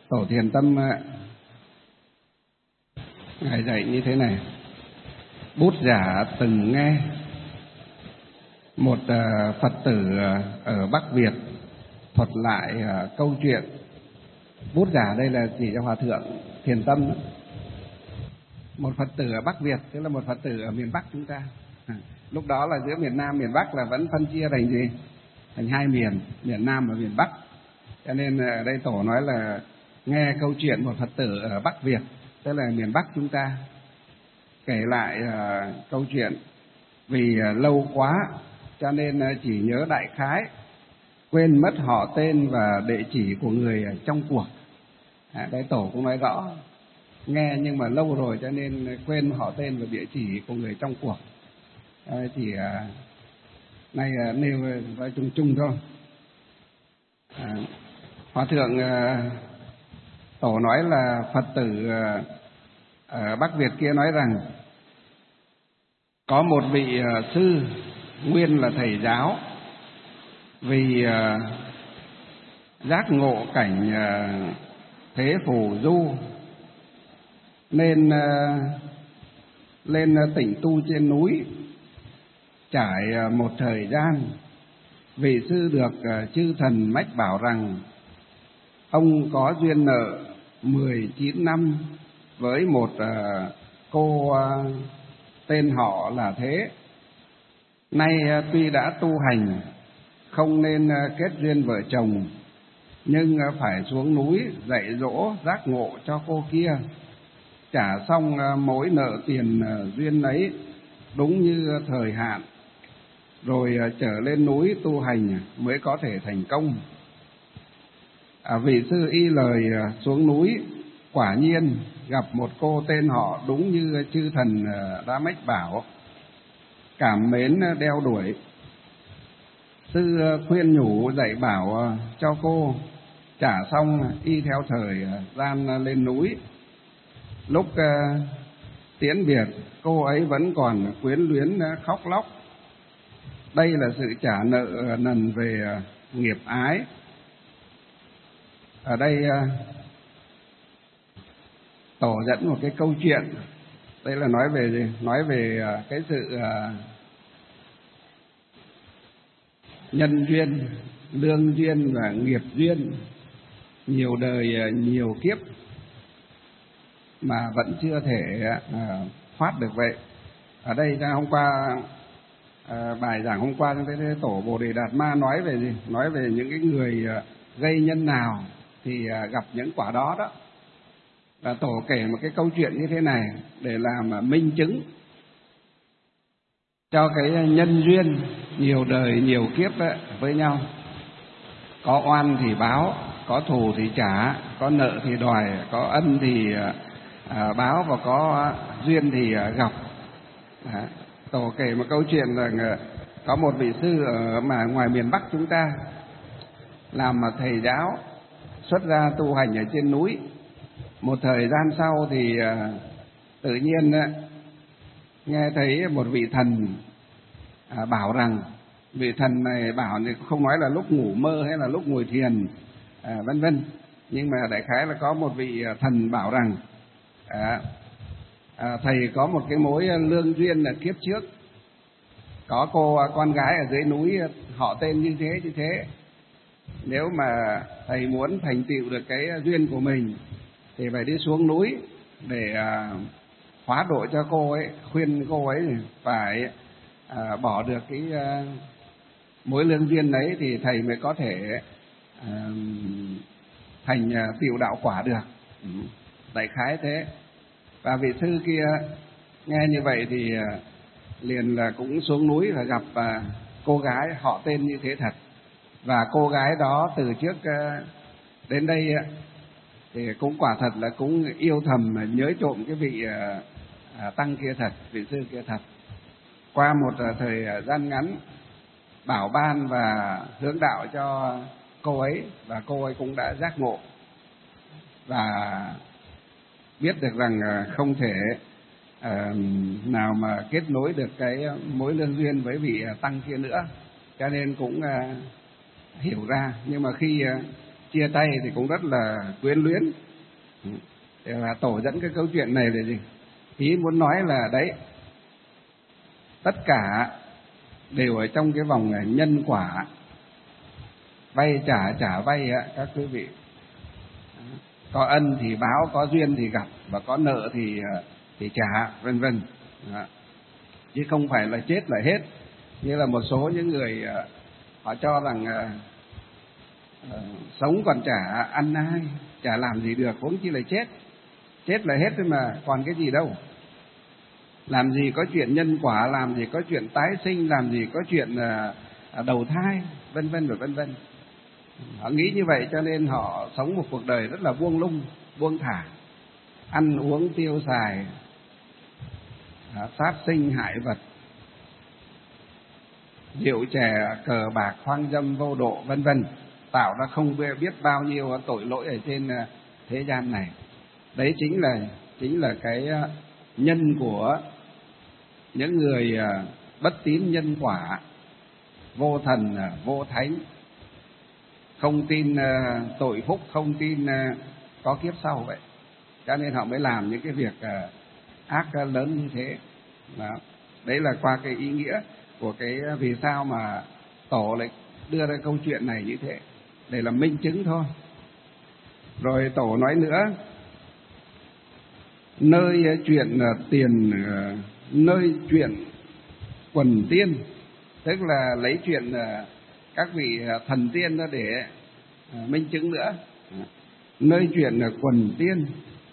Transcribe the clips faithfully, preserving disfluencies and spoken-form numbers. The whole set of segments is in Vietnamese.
Tổ Thiền Tâm ngài dạy như thế này: bút giả từng nghe một Phật tử ở Bắc Việt thuật lại câu chuyện. Bút giả đây là chỉ cho Hòa Thượng Thiền Tâm. Một Phật tử ở Bắc Việt, tức là một Phật tử ở miền Bắc chúng ta. Lúc đó là giữa miền Nam miền Bắc là vẫn phân chia thành gì? Thành hai miền, miền Nam và miền Bắc. Cho nên ở đây Tổ nói là nghe câu chuyện một Phật tử ở Bắc Việt, tức là miền Bắc chúng ta, kể lại uh, câu chuyện. Vì uh, lâu quá cho nên uh, chỉ nhớ đại khái, quên mất họ tên và địa chỉ của người trong cuộc. À, đây Tổ cũng nói rõ, nghe nhưng mà lâu rồi cho nên quên họ tên và địa chỉ của người trong cuộc. À, chỉ uh, nay uh, nêu nói chung chung thôi. À, Hòa Thượng uh, Tổ nói là Phật tử uh, ở Bắc Việt kia nói rằng có một vị uh, sư nguyên là thầy giáo, vì uh, giác ngộ cảnh uh, thế phù du nên uh, lên uh, tịnh tu trên núi. Trải uh, một thời gian, vị sư được uh, chư thần mách bảo rằng ông có duyên nợ mười chín năm với một uh, cô uh, tên họ là Thế. Nay uh, tuy đã tu hành, không nên uh, kết duyên vợ chồng, nhưng uh, phải xuống núi dạy dỗ giác ngộ cho cô kia, trả xong uh, mối nợ tiền uh, duyên ấy đúng như thời hạn, rồi uh, trở lên núi tu hành mới có thể thành công. À, vị sư y lời uh, xuống núi, quả nhiên gặp một cô tên họ đúng như chư thần uh, đã mách bảo, cảm mến uh, đeo đuổi. Sư uh, khuyên nhủ dạy bảo uh, cho cô, trả xong y theo thời uh, gian uh, lên núi. Lúc uh, tiễn biệt, cô ấy vẫn còn quyến luyến uh, khóc lóc. Đây là sự trả nợ uh, nần về uh, nghiệp ái. Ở đây uh, Tổ dẫn một cái câu chuyện. Đây là nói về gì? Nói về uh, cái sự uh, nhân duyên, lương duyên và nghiệp duyên, nhiều đời uh, nhiều kiếp mà vẫn chưa thể uh, thoát được vậy. Ở đây hôm qua uh, bài giảng hôm qua trong cái Tổ Bồ Đề Đạt Ma nói về gì? Nói về những cái người uh, gây nhân nào thì uh, gặp những quả đó đó. Và Tổ kể một cái câu chuyện như thế này để làm minh chứng cho cái nhân duyên nhiều đời nhiều kiếp với nhau. Có oan thì báo, có thù thì trả, có nợ thì đòi, có ân thì à, báo, và có duyên thì à, gặp. Đó. Tổ kể một câu chuyện là có một vị sư ở mà ngoài miền Bắc chúng ta, làm mà thầy giáo, xuất ra tu hành ở trên núi. Một thời gian sau thì uh, tự nhiên uh, nghe thấy một vị thần uh, bảo rằng, vị thần này bảo thì không nói là lúc ngủ mơ hay là lúc ngồi thiền uh, vân vân, nhưng mà đại khái là có một vị uh, thần bảo rằng uh, uh, thầy có một cái mối lương duyên là kiếp trước, có cô uh, con gái ở dưới núi uh, họ tên như thế như thế. Nếu mà thầy muốn thành tựu được cái duyên của mình thì phải đi xuống núi để à, hóa độ cho cô ấy, khuyên cô ấy phải à, bỏ được cái à, mối lương duyên đấy thì thầy mới có thể à, thành à, tựu đạo quả được. Ừ, đại khái thế. Và vị sư kia nghe như vậy thì à, liền là cũng xuống núi và gặp à, cô gái họ tên như thế thật. Và cô gái đó từ trước à, đến đây à, thì cũng quả thật là cũng yêu thầm nhớ trộm cái vị à, tăng kia thật, vị sư kia thật. Qua một à, thời gian ngắn bảo ban và hướng đạo cho cô ấy, và cô ấy cũng đã giác ngộ và biết được rằng à, không thể à, nào mà kết nối được cái mối lương duyên với vị tăng kia nữa, cho nên cũng à, hiểu ra. Nhưng mà khi à, chia tay thì cũng rất là quyến luyến. Thì là Tổ dẫn cái câu chuyện này là gì? Ý muốn nói là đấy, tất cả đều ở trong cái vòng nhân quả, vay trả trả vay á các quý vị. Có ân thì báo, có duyên thì gặp, và có nợ thì thì trả, vân vân. Chứ không phải là chết là hết. Như là một số những người họ cho rằng uh, sống còn chả ăn ai, chả làm gì được, huống chi là chết. Chết là hết thôi mà, còn cái gì đâu. Làm gì có chuyện nhân quả, làm gì có chuyện tái sinh, làm gì có chuyện uh, đầu thai, vân vân và vân vân. Họ nghĩ như vậy cho nên họ sống một cuộc đời rất là buông lung, buông thả, ăn uống tiêu xài, uh, sát sinh hại vật, rượu chè cờ bạc hoang dâm vô độ, vân vân, tạo ra không biết bao nhiêu tội lỗi ở trên thế gian này. Đấy chính là chính là cái nhân của những người bất tín nhân quả, vô thần vô thánh, không tin tội phúc, không tin có kiếp sau vậy. Cho nên họ mới làm những cái việc ác lớn như thế. Đó. Đấy là qua cái ý nghĩa của cái vì sao mà Tổ lại đưa ra câu chuyện này như thế, để làm minh chứng thôi. Rồi Tổ nói nữa, nơi chuyện tiền, nơi chuyện quần tiên, tức là lấy chuyện các vị thần tiên để minh chứng nữa. Nơi chuyện quần tiên,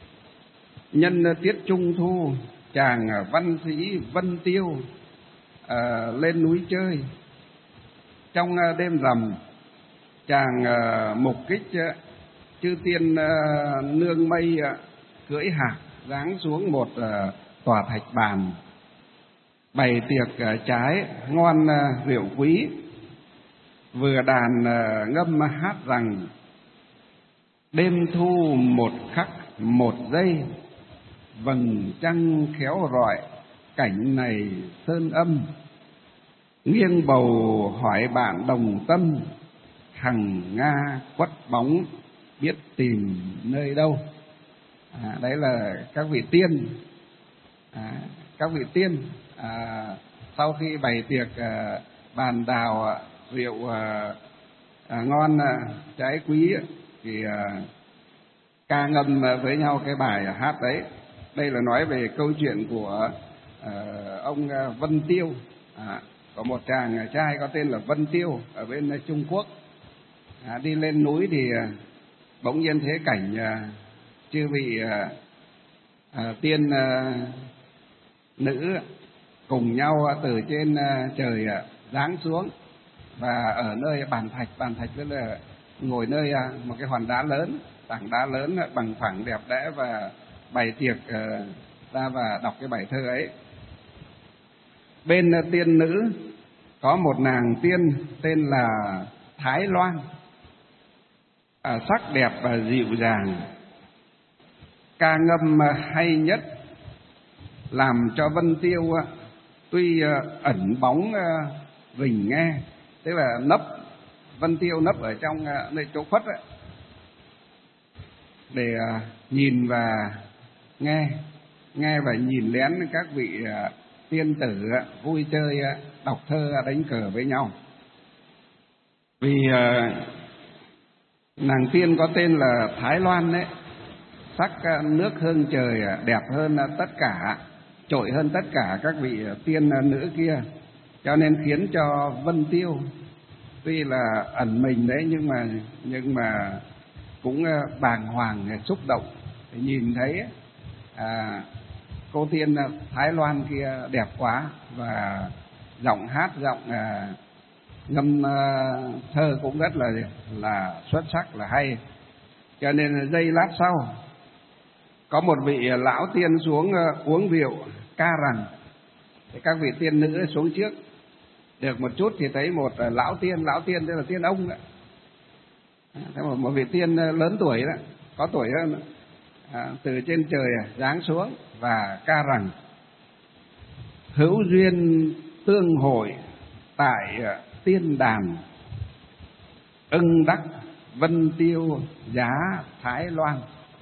nhân tiết trung thu, chàng văn sĩ Vân Tiêu à, lên núi chơi. Trong đêm rằm, chàng à, mục kích à, chư tiên à, nương mây à, cưỡi hạc giáng xuống một à, tòa thạch bàn, bày tiệc à, trái ngon à, rượu quý, vừa đàn à, ngâm hát rằng đêm thu một khắc một giây, vầng trăng khéo rọi cảnh này sơn âm, nghiêng bầu hỏi bạn đồng tâm, hằng nga quất bóng biết tìm nơi đâu. À, đấy là các vị tiên, à, các vị tiên à, sau khi bày tiệc à, bàn đào rượu à, à, ngon à, trái quý thì à, ca ngâm với nhau cái bài hát đấy. Đây là nói về câu chuyện của uh, ông Vân Tiêu, à, có một chàng trai có tên là Vân Tiêu ở bên Trung Quốc. À, đi lên núi thì uh, bỗng nhiên thấy cảnh uh, chư vị uh, uh, tiên uh, nữ cùng nhau từ trên uh, trời uh, giáng xuống, và ở nơi bàn thạch, bàn thạch tức là ngồi nơi uh, một cái hòn đá lớn, tảng đá lớn uh, bằng phẳng đẹp đẽ, và bày tiệc uh, ra và đọc cái bài thơ ấy. Bên uh, tiên nữ có một nàng tiên tên là Thái Loan, à, sắc đẹp và dịu dàng, ca ngâm uh, hay nhất, làm cho Vân Tiêu uh, tuy uh, ẩn bóng uh, rình nghe, tức là nấp, Vân Tiêu nấp ở trong uh, nơi chỗ khuất ấy, để uh, nhìn và nghe nghe và nhìn lén các vị uh, tiên tử uh, vui chơi uh, đọc thơ uh, đánh cờ với nhau. Vì uh, nàng tiên có tên là Thái Loan đấy, sắc uh, nước hương trời uh, đẹp hơn uh, tất cả, trội hơn tất cả các vị uh, tiên uh, nữ kia, cho nên khiến cho Vân Tiêu tuy là ẩn mình đấy nhưng mà nhưng mà cũng uh, bàng hoàng, xúc động để nhìn thấy à, cô tiên Thái Loan kia đẹp quá, và giọng hát, giọng à, ngâm à, thơ cũng rất là là xuất sắc, là hay. Cho nên giây lát sau có một vị lão tiên xuống à, uống rượu ca rằng, thì các vị tiên nữ xuống trước được một chút thì thấy một à, lão tiên, lão tiên tức là tiên ông đấy, à, một, một vị tiên lớn tuổi đó, có tuổi hơn, à, từ trên trời giáng xuống và ca rằng: hữu duyên tương hội tại tiên đàn, ưng đắc Vân Tiêu giá Thái Loan.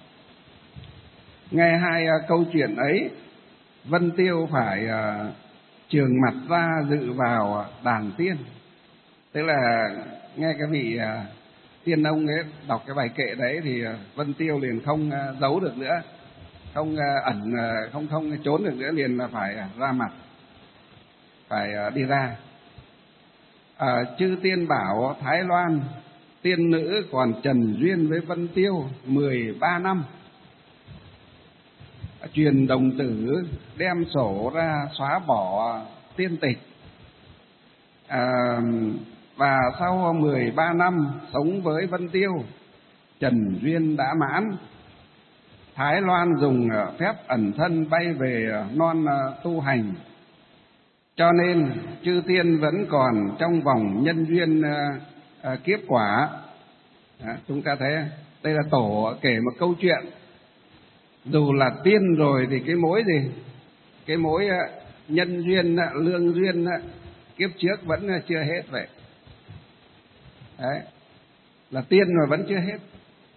Nghe hai câu chuyện ấy, Vân Tiêu phải trường mặt ra dự vào đàn tiên. Tức là nghe cái vị tiên ông ấy đọc cái bài kệ đấy thì Vân Tiêu liền không giấu được nữa, không ẩn, không không trốn được nữa, liền là phải ra mặt, phải đi ra. À, chư tiên bảo Thái Loan tiên nữ còn trần duyên với Vân Tiêu mười ba năm. Truyền đồng tử đem sổ ra xóa bỏ tiên tịch. À, và sau mười ba năm sống với Vân Tiêu, trần duyên đã mãn. Thái Loan dùng phép ẩn thân bay về non tu hành. Cho nên chư tiên vẫn còn trong vòng nhân duyên uh, kiếp quả. Đó, chúng ta thấy đây là tổ kể một câu chuyện. Dù là tiên rồi thì cái mối gì, cái mối uh, nhân duyên, uh, lương duyên uh, kiếp trước vẫn uh, chưa hết vậy. Đấy, là tiên mà vẫn chưa hết.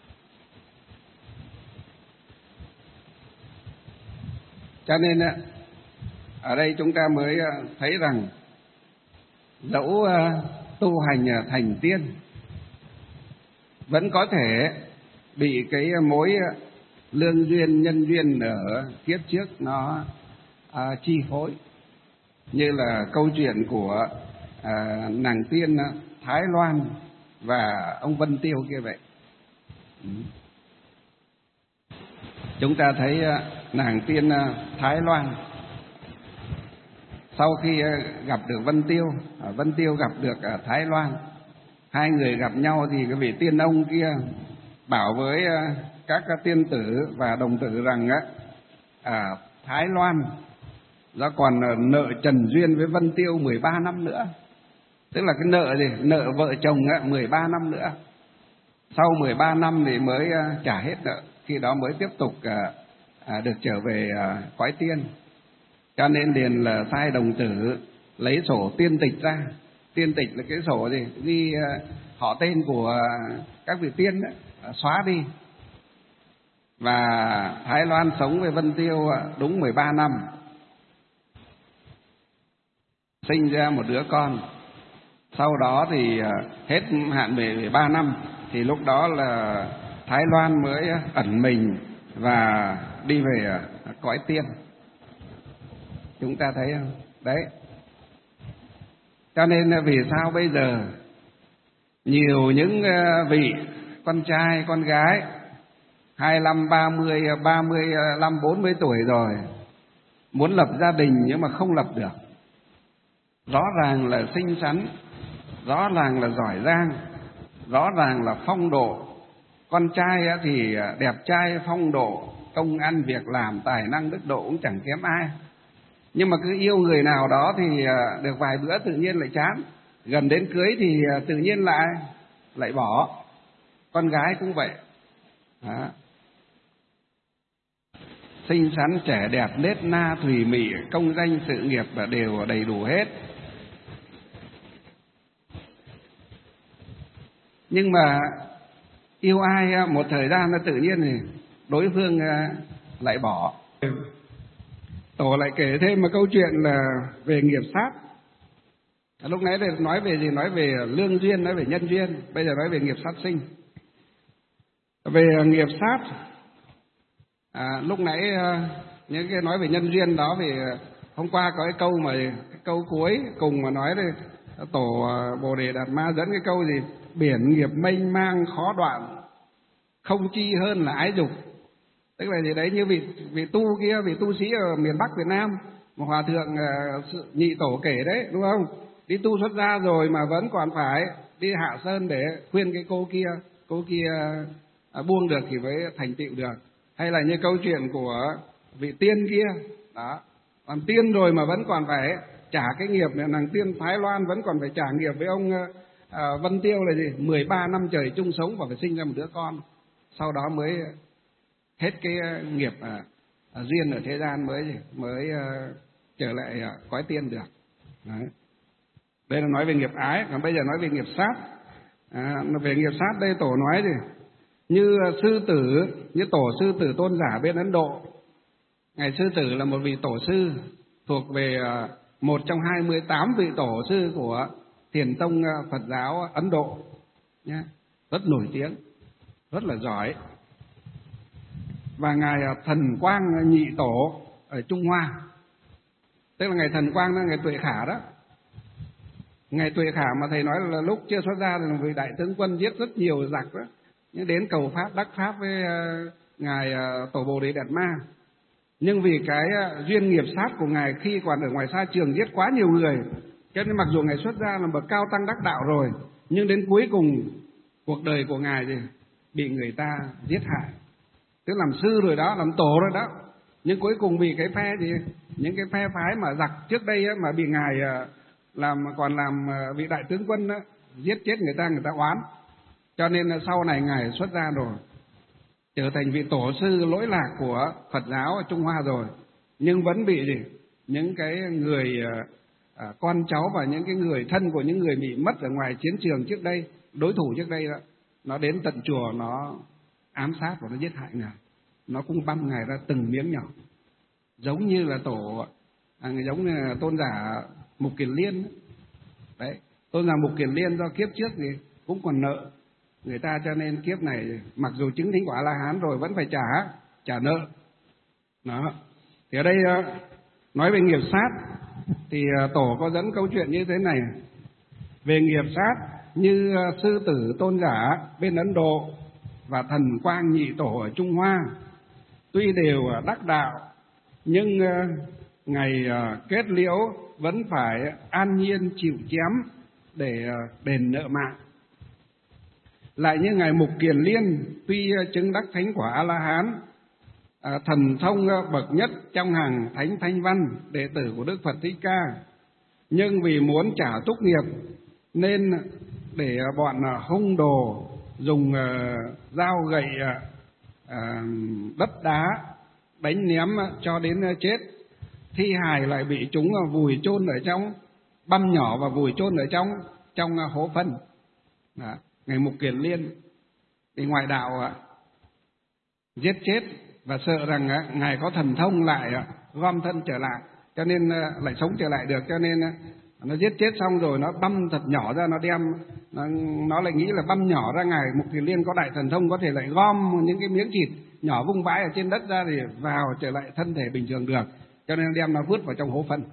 Cho nên uh, ở đây chúng ta mới thấy rằng dẫu tu hành thành tiên vẫn có thể bị cái mối lương duyên nhân duyên ở kiếp trước nó à, chi phối, như là câu chuyện của à, nàng tiên Thái Loan và ông Vân Tiêu kia vậy. Chúng ta thấy nàng tiên Thái Loan sau khi gặp được Vân Tiêu, Vân Tiêu gặp được Thái Loan, hai người gặp nhau thì cái vị tiên ông kia bảo với các tiên tử và đồng tử rằng á, à, Thái Loan nó còn nợ trần duyên với Vân Tiêu mười ba năm nữa. Tức là cái nợ gì? Nợ vợ chồng á, mười ba năm nữa. Sau mười ba năm thì mới trả hết nợ, khi đó mới tiếp tục à, được trở về à, cõi tiên. Cho nên liền là sai đồng tử lấy sổ tiên tịch ra. Tiên tịch là cái sổ gì? Ghi uh, họ tên của các vị tiên đó, uh, xóa đi. Và Thái Loan sống với Vân Tiêu uh, đúng mười ba năm. Sinh ra một đứa con. Sau đó thì uh, hết hạn mười ba năm, thì lúc đó là Thái Loan mới ẩn mình và đi về uh, cõi tiên. Chúng ta thấy không? Đấy. Cho nên vì sao bây giờ nhiều những vị con trai, con gái hai mươi lăm, ba mươi, ba mươi lăm, bốn mươi tuổi rồi muốn lập gia đình nhưng mà không lập được. Rõ ràng là xinh xắn, rõ ràng là giỏi giang, rõ ràng là phong độ. Con trai thì đẹp trai, phong độ, công ăn việc làm, tài năng đức độ cũng chẳng kém ai. Nhưng mà cứ yêu người nào đó thì được vài bữa tự nhiên lại chán, gần đến cưới thì tự nhiên lại lại bỏ. Con gái cũng vậy. Đó. Xinh xắn, trẻ đẹp, nết na, thùy mị, công danh sự nghiệp là đều đầy đủ hết. Nhưng mà yêu ai một thời gian là tự nhiên thì đối phương lại bỏ. Tổ lại kể thêm một câu chuyện là về nghiệp sát. Lúc nãy nói về gì? Nói về lương duyên, nói về nhân duyên. Bây giờ nói về nghiệp sát sinh. Về nghiệp sát, à, lúc nãy những cái nói về nhân duyên đó, vì hôm qua có cái câu mà cái câu cuối cùng mà nói đây, tổ Bồ Đề Đạt Ma dẫn cái câu gì? Biển nghiệp mênh mang khó đoạn, không chi hơn là ái dục. Tức là gì đấy, như vị vị tu kia, vị tu sĩ ở miền Bắc Việt Nam, một hòa thượng uh, nhị tổ kể đấy, đúng không? Đi tu xuất gia rồi mà vẫn còn phải đi Hạ Sơn để khuyên cái cô kia, cô kia uh, buông được thì mới thành tựu được. Hay là như câu chuyện của vị tiên kia, đó, làm tiên rồi mà vẫn còn phải trả cái nghiệp, nàng tiên Thái Loan vẫn còn phải trả nghiệp với ông uh, Vân Tiêu là gì? mười ba năm trời chung sống và phải sinh ra một đứa con, sau đó mới hết cái nghiệp à, à, duyên ở thế gian mới mới uh, trở lại uh, cõi tiên được. Đấy. Đây là nói về nghiệp ái, còn bây giờ nói về nghiệp sát. À, về nghiệp sát đây tổ nói gì? Như sư tử, như tổ sư tử Tôn Giả bên Ấn Độ. Ngài sư tử là một vị tổ sư thuộc về một trong hai mươi tám vị tổ sư của Thiền tông Phật giáo Ấn Độ nhé, rất nổi tiếng, rất là giỏi. Và ngài Thần Quang Nhị Tổ ở Trung Hoa, tức là ngài Thần Quang đó, ngài Tuệ Khả đó. Ngài Tuệ Khả mà thầy nói là lúc chưa xuất gia thì vị đại tướng quân giết rất nhiều giặc đó, nhưng đến cầu pháp đắc pháp với ngài Tổ Bồ Đề Đạt Ma. Nhưng vì cái duyên nghiệp sát của ngài khi còn ở ngoài sa trường giết quá nhiều người, cho nên mặc dù ngài xuất gia là bậc cao tăng đắc đạo rồi, nhưng đến cuối cùng cuộc đời của ngài thì bị người ta giết hại. Tức làm sư rồi đó, làm tổ rồi đó, nhưng cuối cùng vì cái phe gì, những cái phe phái mà giặc trước đây á, mà bị ngài làm còn làm vị đại tướng quân đó, giết chết người ta, người ta oán. Cho nên là sau này ngài xuất gia rồi, trở thành vị tổ sư lỗi lạc của Phật giáo ở Trung Hoa rồi, nhưng vẫn bị gì? Những cái người à, con cháu và những cái người thân của những người bị mất ở ngoài chiến trường trước đây, đối thủ trước đây đó, nó đến tận chùa, nó ám sát và nó giết hại ngài. Nó cũng băm ngài ra từng miếng nhỏ, giống như là tổ à, giống như là Tôn giả Mục Kiền Liên đấy. Tôn giả Mục Kiền Liên do kiếp trước thì cũng còn nợ người ta, cho nên kiếp này mặc dù chứng thánh quả A La Hán rồi vẫn phải trả trả nợ. Đó. Thì ở đây nói về nghiệp sát thì tổ có dẫn câu chuyện như thế này. Về nghiệp sát, như sư tử Tôn Giả bên Ấn Độ và Thần Quang Nhị Tổ ở Trung Hoa, tuy đều đắc đạo, nhưng ngày kết liễu vẫn phải an nhiên chịu chém để đền nợ mạng. Lại như ngài Mục Kiền Liên, tuy chứng đắc thánh quả A La Hán, thần thông bậc nhất trong hàng thánh thanh văn đệ tử của Đức Phật Thích Ca, nhưng vì muốn trả túc nghiệp nên để bọn hung đồ dùng dao gậy đất đá đánh ném cho đến chết, thi hài lại bị chúng vùi chôn ở trong, băm nhỏ và vùi chôn ở trong trong hố phân. Đó. Ngài Mục Kiền Liên thì ngoại đạo giết chết và sợ rằng ngài có thần thông lại gom thân trở lại, cho nên lại sống trở lại được, cho nên nó giết chết xong rồi nó băm thật nhỏ ra, nó đem nó, nó lại nghĩ là băm nhỏ ra. Ngài Mục Kiền Liên có đại thần thông, có thể lại gom những cái miếng thịt nhỏ vung vãi ở trên đất ra thì vào trở lại thân thể bình thường được, cho nên đem nó vứt vào trong hố phân.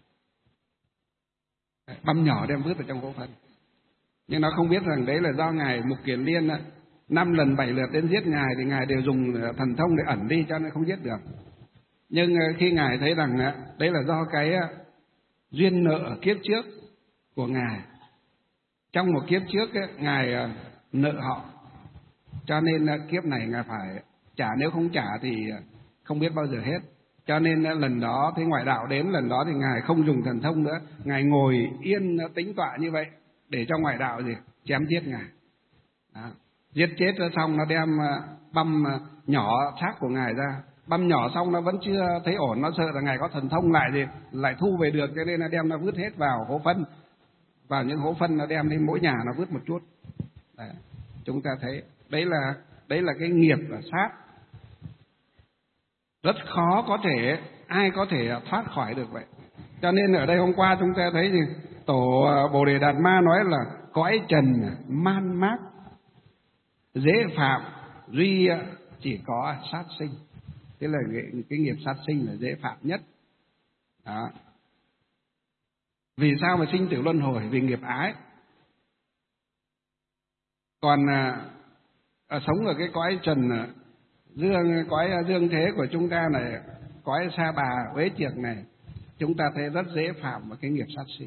Băm nhỏ đem vứt vào trong hố phân. Nhưng nó không biết rằng đấy là do ngài Mục Kiền Liên năm lần bảy lượt đến giết ngài thì ngài đều dùng thần thông để ẩn đi, cho nên không giết được. Nhưng khi ngài thấy rằng đấy là do cái duyên nợ ở kiếp trước của ngài, trong một kiếp trước ấy, ngài nợ họ, cho nên kiếp này ngài phải trả, nếu không trả thì không biết bao giờ hết. Cho nên lần đó thấy ngoại đạo đến, lần đó thì ngài không dùng thần thông nữa, ngài ngồi yên tĩnh tọa như vậy để cho ngoại đạo gì chém giết ngài. Đó. Giết chết xong nó đem băm nhỏ xác của ngài ra, băm nhỏ xong nó vẫn chưa thấy ổn, nó sợ là ngài có thần thông lại gì lại thu về được, cho nên nó đem nó vứt hết vào hố phân, vào những hố phân nó đem đến mỗi nhà nó vứt một chút. Đấy. Chúng ta thấy đấy là đấy là cái nghiệp là sát, rất khó có thể ai có thể thoát khỏi được vậy. Cho nên ở đây hôm qua chúng ta thấy gì tổ Bồ Đề Đạt Ma nói là cõi trần man mác dễ phạm, duy chỉ có sát sinh. Thế là cái, cái nghiệp sát sinh là dễ phạm nhất. Đó. Vì sao mà sinh tử luân hồi? Vì nghiệp ái. Còn à, à, sống ở cái cõi trần dương, cõi dương thế của chúng ta này, cõi sa bà uế chiệc này, chúng ta thấy rất dễ phạm vào cái nghiệp sát sinh.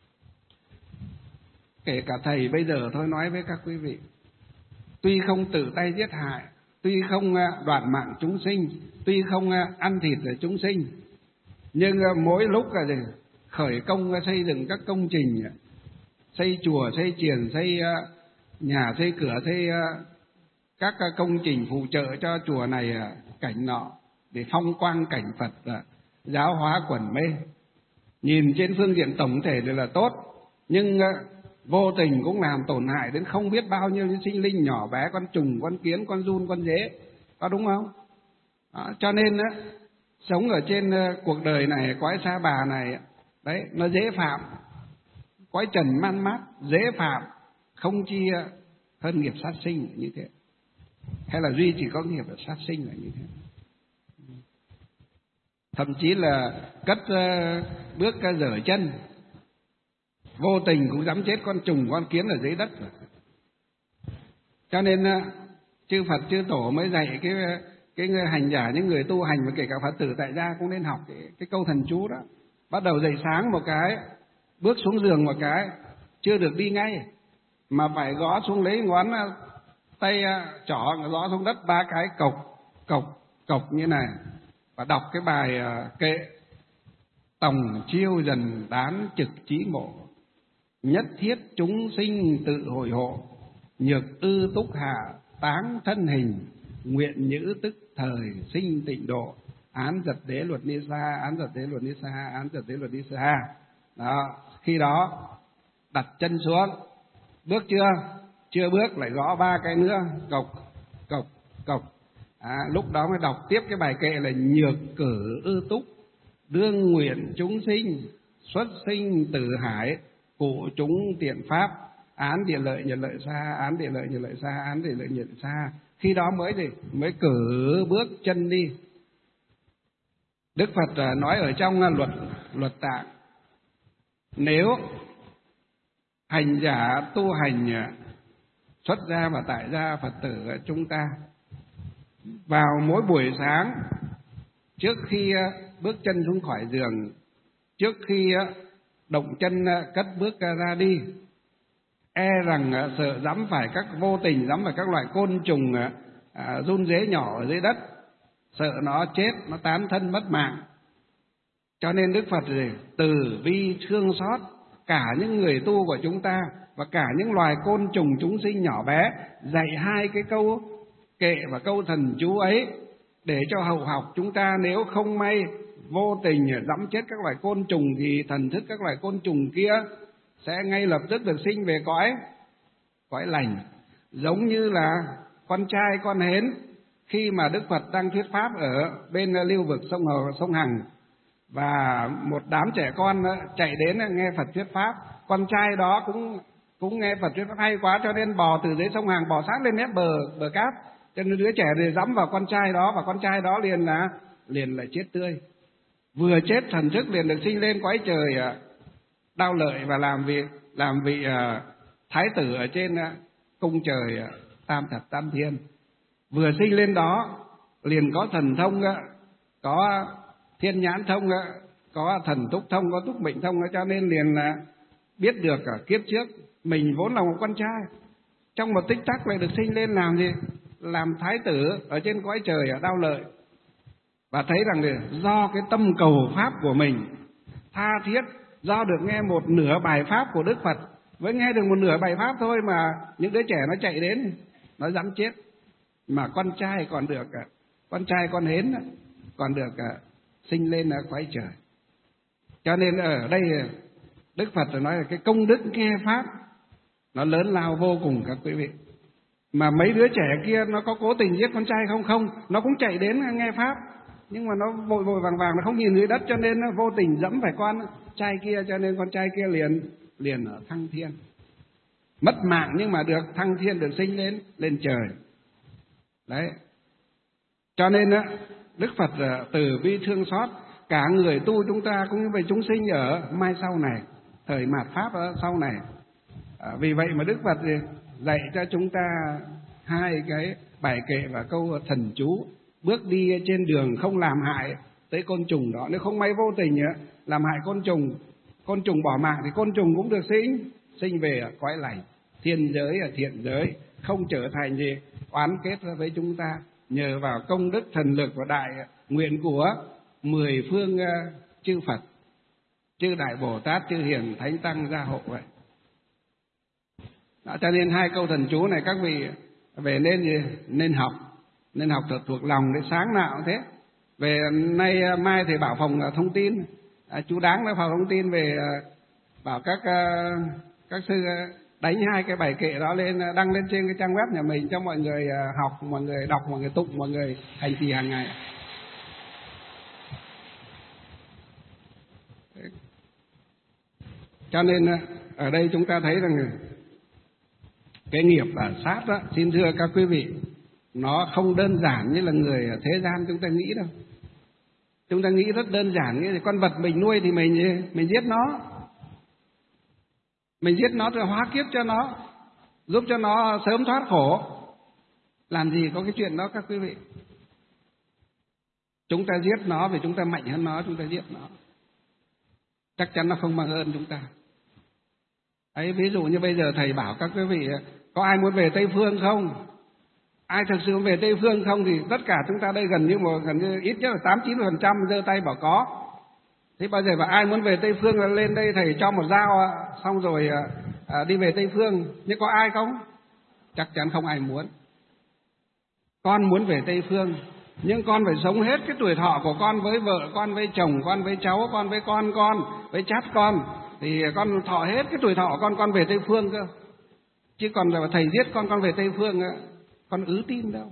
Kể cả thầy bây giờ thôi nói với các quý vị, tuy không tự tay giết hại, tuy không đoạt mạng chúng sinh, tuy không ăn thịt của chúng sinh, nhưng mỗi lúc là khởi công xây dựng các công trình, xây chùa, xây chiền, xây nhà, xây cửa, xây các công trình phụ trợ cho chùa này cảnh nọ, để phong quang cảnh Phật, giáo hóa quần mê. Nhìn trên phương diện tổng thể thì là tốt, nhưng vô tình cũng làm tổn hại đến không biết bao nhiêu những sinh linh nhỏ bé, con trùng, con kiến, con giun, con dế, có đúng không? Đó, cho nên á, sống ở trên cuộc đời này, cõi sa bà này, đấy, nó dễ phạm, cõi trần man mát, dễ phạm, không chi hơn nghiệp sát sinh như thế. Hay là duy chỉ có nghiệp là sát sinh là như thế. Thậm chí là cất bước dở chân, vô tình cũng dám chết con trùng, con kiến ở dưới đất. Cho nên chư Phật chư Tổ mới dạy cái cái người hành giả, những người tu hành và kể cả Phật tử tại gia cũng nên học cái, cái câu thần chú đó. Bắt đầu dậy sáng một cái, bước xuống giường một cái, chưa được đi ngay mà phải gõ xuống, lấy ngón tay trỏ gõ xuống đất ba cái, cộc cộc cộc như này, và đọc cái bài kệ: tòng chiêu dần đán trực trí ngộ, nhất thiết chúng sinh tự hội hộ, nhược ư túc hạ táng thân hình, nguyện nhữ tức thời sinh tịnh độ, án giật đế luật ni sa, án giật đế luật ni sa, án giật đế luật ni sa. Đó, khi đó đặt chân xuống, bước chưa? Chưa bước lại gõ ba cái nữa, cộc cộc cộc. À, lúc đó mới đọc tiếp cái bài kệ là: nhược cử ư túc, đương nguyện chúng sinh, xuất sinh từ hải, cụ chúng tiện pháp, án địa lợi nhật lợi xa, án địa lợi nhật lợi xa, án địa lợi nhật lợi xa. Khi đó mới gì? Mới cử bước chân đi. Đức Phật nói ở trong luật luật tạng, nếu hành giả tu hành xuất gia và tại gia Phật tử chúng ta vào mỗi buổi sáng, trước khi bước chân xuống khỏi giường, trước khi động chân cất bước ra đi, e rằng sợ dẫm phải các vô tình dẫm phải các loại côn trùng à, run rế nhỏ ở dưới đất, sợ nó chết, nó tán thân mất mạng. Cho nên Đức Phật gì? Từ bi thương xót cả những người tu của chúng ta và cả những loài côn trùng chúng sinh nhỏ bé, dạy hai cái câu kệ và câu thần chú ấy để cho hậu học chúng ta, nếu không may vô tình dẫm chết các loài côn trùng thì thần thức các loài côn trùng kia sẽ ngay lập tức được sinh về cõi cõi lành. Giống như là con trai con hến, khi mà Đức Phật đang thuyết pháp ở bên lưu vực sông Hồ, sông Hằng, và một đám trẻ con chạy đến nghe Phật thuyết pháp, con trai đó cũng cũng nghe Phật thuyết pháp hay quá, cho nên bò từ dưới sông Hằng bò sát lên mép bờ bờ cát, cho nên đứa trẻ thì dẫm vào con trai đó, và con trai đó liền là liền lại chết tươi. Vừa chết thần thức liền được sinh lên cõi trời Đao Lợi và làm vị làm vị thái tử ở trên cung trời Tam Thập Tam Thiên. Vừa sinh lên đó liền có thần thông, có thiên nhãn thông, có thần túc thông, có túc mệnh thông, cho nên liền là biết được ở kiếp trước mình vốn là một con trai, trong một tích tắc lại được sinh lên làm gì? Làm thái tử ở trên cõi trời ở Đao Lợi. Và thấy rằng là do cái tâm cầu pháp của mình tha thiết, do được nghe một nửa bài pháp của Đức Phật, với nghe được một nửa bài pháp thôi mà những đứa trẻ nó chạy đến, nó dám chết, mà con trai còn được, con trai con hến còn được sinh lên ở cõi trời. Cho nên ở đây Đức Phật nói là cái công đức nghe pháp nó lớn lao vô cùng các quý vị. Mà mấy đứa trẻ kia nó có cố tình giết con trai không? Không, nó cũng chạy đến nghe pháp, nhưng mà nó vội vội vàng vàng, nó không nhìn dưới đất, cho nên nó vô tình dẫm phải con trai kia, cho nên con trai kia liền liền ở thăng thiên, mất mạng nhưng mà được thăng thiên, được sinh lên lên trời. Đấy, cho nên á, Đức Phật từ bi thương xót cả người tu chúng ta cũng như vậy chúng sinh ở mai sau này, thời mạt pháp ở sau này. À, vì vậy mà Đức Phật dạy cho chúng ta hai cái bài kệ và câu thần chú, bước đi trên đường không làm hại tới côn trùng đó. Nếu không may vô tình làm hại côn trùng, côn trùng bỏ mạng thì côn trùng cũng được sinh sinh về ở cõi lành, thiên giới ở thiện giới, không trở thành gì oán kết với chúng ta, nhờ vào công đức thần lực và đại nguyện của mười phương uh, chư Phật, chư Đại Bồ Tát, chư Hiền Thánh Tăng gia hộ vậy. Đó, cho nên hai câu thần chú này các vị về nên gì? Nên học, nên học thật thuộc lòng để sáng nào cũng thế. Về nay mai thì bảo phòng thông tin, à, chú Đáng đã phòng thông tin về bảo các uh, các sư đánh hai cái bài kệ đó lên, đăng lên trên cái trang web nhà mình cho mọi người học, mọi người đọc, mọi người tụng, mọi người hành trì hàng ngày. Cho nên ở đây chúng ta thấy rằng cái nghiệp ở sát đó, xin thưa các quý vị, nó không đơn giản như là người thế gian chúng ta nghĩ đâu. Chúng ta nghĩ rất đơn giản, như con vật mình nuôi thì mình mình giết nó, mình giết nó rồi hóa kiếp cho nó, giúp cho nó sớm thoát khổ. Làm gì có cái chuyện đó các quý vị. Chúng ta giết nó vì chúng ta mạnh hơn nó, chúng ta giết nó, chắc chắn nó không mang ơn chúng ta. Ấy, ví dụ như bây giờ thầy bảo các quý vị, có ai muốn về Tây Phương không? Ai thực sự về Tây Phương không? Thì tất cả chúng ta đây gần như một gần như ít nhất là tám chín phần trăm giơ tay bảo có. Thế bao giờ mà ai muốn về Tây Phương là lên đây thầy cho một dao xong rồi à, đi về Tây Phương. Nhưng có ai không? Chắc chắn không ai muốn. Con muốn về Tây Phương, nhưng con phải sống hết cái tuổi thọ của con với vợ con, với chồng con, với cháu con, với con con, với chát con. Thì con thọ hết cái tuổi thọ con, con về Tây Phương cơ. Chứ còn là thầy giết con, con về Tây Phương, con ứ tin đâu.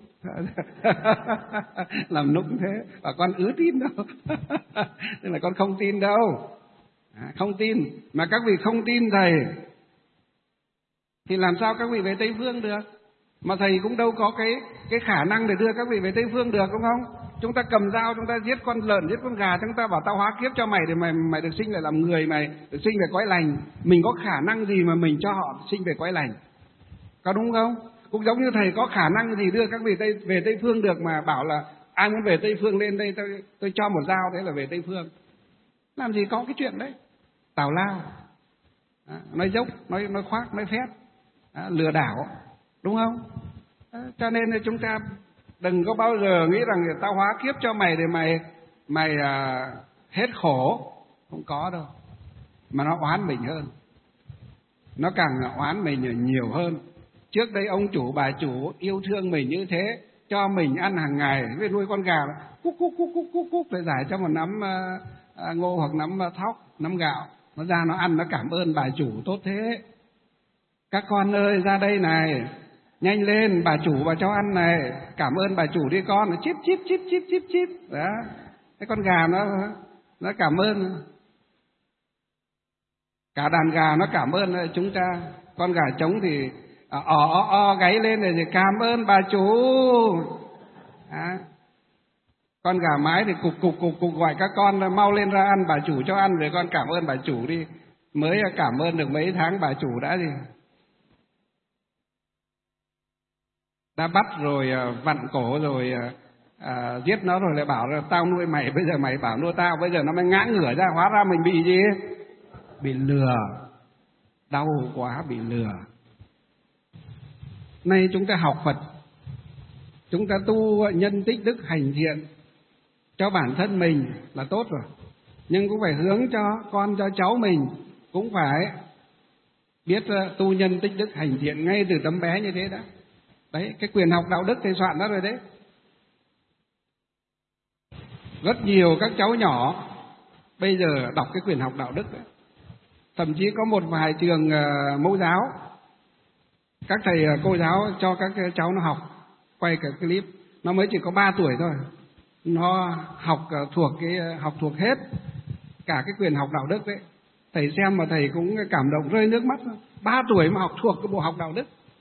Làm nũng thế, và con ứ tin đâu. Tức là con không tin đâu. À, không tin, mà các vị không tin thầy thì làm sao các vị về Tây Phương được? Mà thầy cũng đâu có cái cái khả năng để đưa các vị về Tây Phương được, đúng không? Chúng ta cầm dao, chúng ta giết con lợn, giết con gà, chúng ta bảo tao hóa kiếp cho mày để mày mày được sinh lại làm người, mày được sinh về cõi lành. Mình có khả năng gì mà mình cho họ sinh về cõi lành? Có đúng không? Cũng giống như thầy có khả năng gì đưa các vị Tây, về Tây Phương được mà bảo là ai muốn về Tây Phương lên đây tôi, tôi cho một dao thế là về Tây Phương. Làm gì có cái chuyện đấy. Tào lao, à, nói dốc, nói nói khoác, nói phét, à, lừa đảo, đúng không? À, cho nên là chúng ta đừng có bao giờ nghĩ rằng tao hóa kiếp cho mày để mày mày à, hết khổ. Không có đâu. Mà nó oán mình hơn. Nó càng oán mình nhiều hơn. Trước đây ông chủ bà chủ yêu thương mình như thế, cho mình ăn hàng ngày, với nuôi con gà cúc cúc cúc cúc cúc cúc phải giải cho một nắm uh, ngô hoặc nắm uh, thóc, nắm gạo, nó ra nó ăn, nó cảm ơn bà chủ tốt thế. Các con ơi, ra đây này, nhanh lên, bà chủ bà cho ăn này, cảm ơn bà chủ đi con, nó chip chip chip chip chip chip đó. Cái con gà nó nó cảm ơn, cả đàn gà nó cảm ơn chúng ta. Con gà trống thì o o o gáy lên rồi thì cảm ơn bà chủ. À, con gà mái thì cục cục cục cục gọi các con mau lên ra ăn, bà chủ cho ăn rồi con cảm ơn bà chủ đi. Mới cảm ơn được mấy tháng bà chủ đã gì đã bắt rồi vặn cổ rồi à, giết nó rồi lại bảo là tao nuôi mày, bây giờ mày bảo nuôi tao, bây giờ nó mới ngã ngửa ra, hóa ra mình bị gì? Bị lừa. Đau quá, bị lừa. Nay chúng ta học Phật, chúng ta tu nhân tích đức hành thiện cho bản thân mình là tốt rồi, nhưng cũng phải hướng cho con cho cháu mình cũng phải biết tu nhân tích đức hành thiện ngay từ tấm bé như thế đã. Đấy, cái quyền học đạo đức thầy soạn đó rồi đấy. Rất nhiều các cháu nhỏ bây giờ đọc cái quyền học đạo đức đấy. Thậm chí có một vài trường uh, mẫu giáo, các thầy uh, cô giáo cho các cháu nó học, quay cả clip, nó mới chỉ có ba tuổi thôi, nó học uh, thuộc cái uh, học thuộc hết cả cái quyền học đạo đức đấy. Thầy xem mà thầy cũng cảm động rơi nước mắt. Ba tuổi mà học thuộc cái bộ học đạo đức,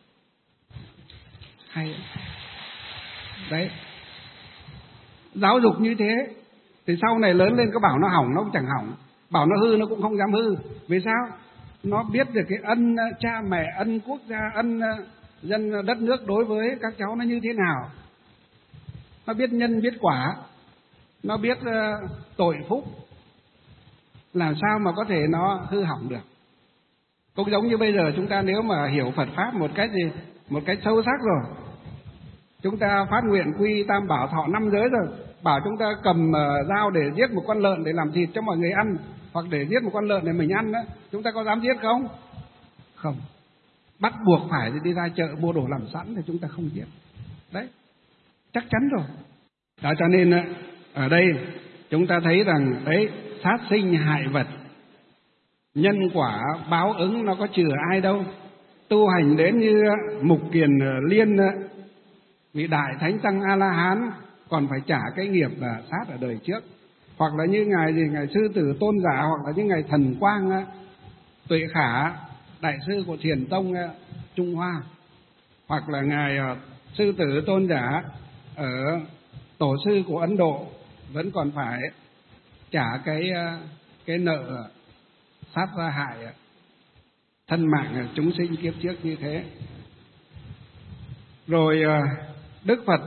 hay đấy. Giáo dục như thế thì sau này lớn lên có bảo nó hỏng nó cũng chẳng hỏng, bảo nó hư nó cũng không dám hư. Vì sao? Nó biết được cái ân cha mẹ, ân quốc gia, ân dân đất nước đối với các cháu nó như thế nào. Nó biết nhân biết quả, nó biết uh, tội phúc, làm sao mà có thể nó hư hỏng được. Cũng giống như bây giờ chúng ta nếu mà hiểu Phật pháp một cách gì một cách sâu sắc rồi, chúng ta phát nguyện quy tam bảo thọ năm giới rồi, bảo chúng ta cầm uh, dao để giết một con lợn để làm thịt cho mọi người ăn, hoặc để giết một con lợn để mình ăn đó, chúng ta có dám giết không? Không. Bắt buộc phải đi ra chợ mua đồ làm sẵn thì chúng ta không giết. Đấy, chắc chắn rồi. Đó, cho nên ở đây chúng ta thấy rằng đấy, sát sinh hại vật nhân quả báo ứng nó có chừa ai đâu. Tu hành đến như Mục Kiền Liên, vị đại thánh tăng A La Hán, còn phải trả cái nghiệp là sát ở đời trước. Hoặc là như ngài gì ngài Sư Tử Tôn Giả, hoặc là như ngài Thần Quang Tuệ Khả, đại sư của Thiền Tông Trung Hoa, hoặc là ngài Sư Tử Tôn Giả ở tổ sư của Ấn Độ, vẫn còn phải trả cái cái nợ sát ra hại thân mạng chúng sinh kiếp trước như thế. Rồi Đức Phật,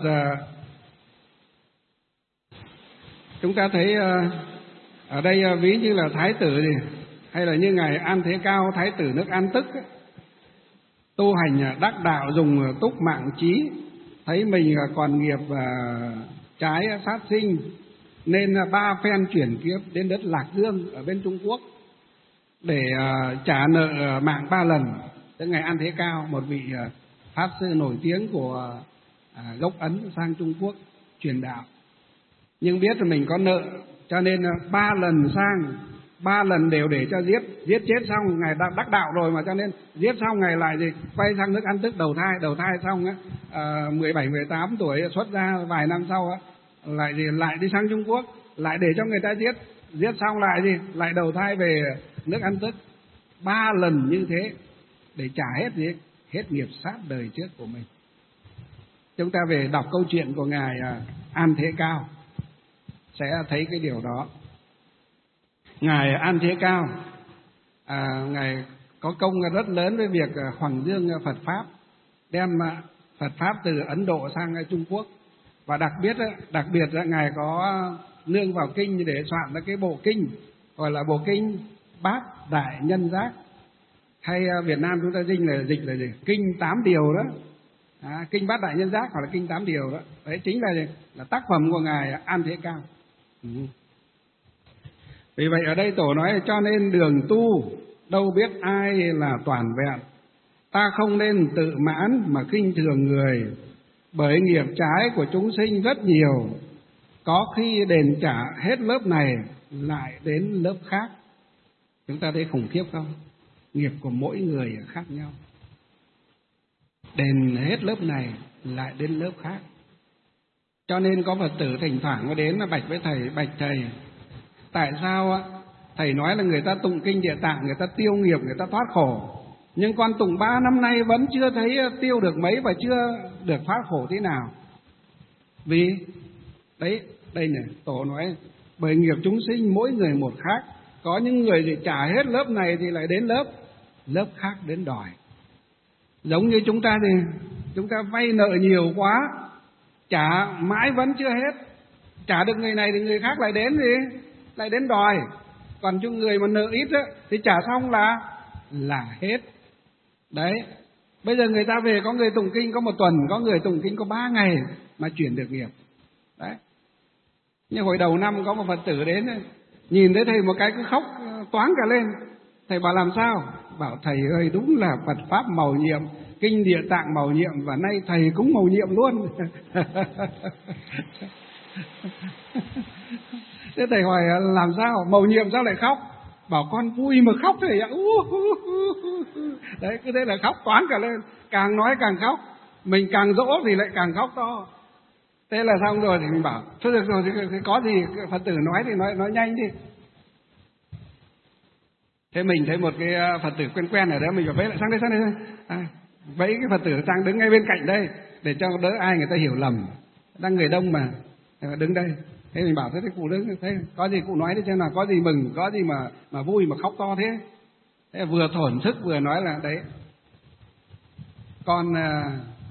chúng ta thấy ở đây ví như là Thái tử gì, hay là như ngài An Thế Cao, Thái tử nước An Tức ấy, tu hành đắc đạo dùng túc mạng trí, thấy mình còn nghiệp trái sát sinh, nên ba phen chuyển kiếp đến đất Lạc Dương ở bên Trung Quốc để trả nợ mạng ba lần. Tức ngày An Thế Cao, một vị pháp sư nổi tiếng của gốc Ấn sang Trung Quốc truyền đạo, nhưng biết là mình có nợ, cho nên ba lần sang, ba lần đều để cho giết, giết chết xong ngài đã đắc đạo rồi mà, cho nên giết xong ngài lại gì quay sang nước An Tức đầu thai, đầu thai xong á, à, mười bảy mười tám tuổi xuất ra, vài năm sau á lại gì lại đi sang Trung Quốc, lại để cho người ta giết, giết xong lại gì lại đầu thai về nước An Tức. Ba lần như thế để trả hết gì hết nghiệp sát đời trước của mình. Chúng ta về đọc câu chuyện của ngài An Thế Cao sẽ thấy cái điều đó. Ngài An Thế Cao à, ngài có công rất lớn với việc hoằng dương Phật pháp, đem Phật pháp từ Ấn Độ sang Trung Quốc, và đặc biệt đặc biệt là ngài có nương vào kinh để soạn ra cái bộ kinh gọi là bộ kinh Bát Đại Nhân Giác, hay Việt Nam chúng ta dịch là dịch là gì? Kinh tám điều đó. À, kinh Bát Đại Nhân Giác hoặc là kinh tám điều đó. Đấy chính là gì? Là tác phẩm của ngài An Thế Cao. Ừ. Vì vậy ở đây Tổ nói cho nên đường tu đâu biết ai là toàn vẹn, ta không nên tự mãn mà khinh thường người, bởi nghiệp trái của chúng sinh rất nhiều, có khi đền trả hết lớp này lại đến lớp khác. Chúng ta thấy khủng khiếp không? Nghiệp của mỗi người khác nhau, đền hết lớp này lại đến lớp khác. Cho nên có Phật tử thỉnh thoảng có đến là bạch với thầy, bạch thầy, tại sao thầy nói là người ta tụng kinh Địa Tạng người ta tiêu nghiệp, người ta thoát khổ, nhưng con tụng ba năm nay vẫn chưa thấy tiêu được mấy và chưa được thoát khổ thế nào? Vì đấy, đây này, Tổ nói bởi nghiệp chúng sinh mỗi người một khác, có những người thì trả hết lớp này thì lại đến lớp lớp khác đến đòi. Giống như chúng ta thì chúng ta vay nợ nhiều quá, trả mãi vẫn chưa hết, trả được người này thì người khác lại đến gì lại đến đòi. Còn cho người mà nợ ít á, thì trả xong là là hết. Đấy, bây giờ người ta về có người tụng kinh có một tuần, có người tụng kinh có ba ngày mà chuyển được nghiệp. Đấy, như hồi đầu năm có một Phật tử đến, nhìn thấy thầy một cái cứ khóc toáng cả lên. Thầy bảo làm sao? Bảo thầy ơi, đúng là Phật pháp mầu nhiệm, kinh Địa Tạng mầu nhiệm, và nay thầy cũng mầu nhiệm luôn. Thế thầy hỏi làm sao? Mầu nhiệm sao lại khóc? Bảo con vui mà khóc thầy ạ. Đấy, cứ thế là khóc toáng cả lên, càng nói càng khóc, mình càng dỗ thì lại càng khóc to. Thế là xong rồi thì mình bảo thôi được rồi, thì có gì Phật tử nói thì nói nói nhanh đi. Thế mình thấy một cái Phật tử quen quen ở đó, mình bảo vẫy lại sang đây sang đây, à, vẫy cái Phật tử sang đứng ngay bên cạnh đây để cho đỡ ai người ta hiểu lầm, đang người đông mà đứng đây. Thế mình bảo thế, thế cụ đứng thế có gì cụ nói đi xem nào, có gì mừng, có gì mà mà vui mà khóc to thế. Thế vừa thổn thức vừa nói là đấy, con à,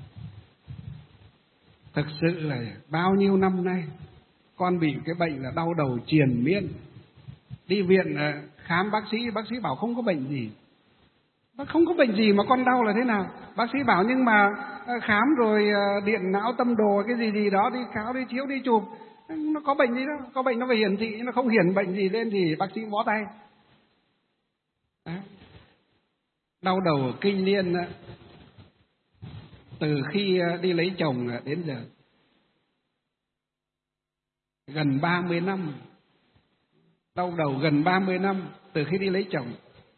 thực sự là bao nhiêu năm nay con bị cái bệnh là đau đầu triền miên, đi viện à, khám bác sĩ, bác sĩ bảo không có bệnh gì. Không có bệnh gì mà con đau là thế nào? Bác sĩ bảo nhưng mà khám rồi điện não tâm đồ cái gì gì đó, đi khám đi chiếu đi chụp, nó có bệnh gì đâu, có bệnh nó phải hiển thị, nó không hiển bệnh gì lên thì bác sĩ bó tay. Đó. Đau đầu kinh niên từ khi đi lấy chồng đến giờ gần ba mươi năm, đau đầu gần ba mươi năm từ khi đi lấy chồng.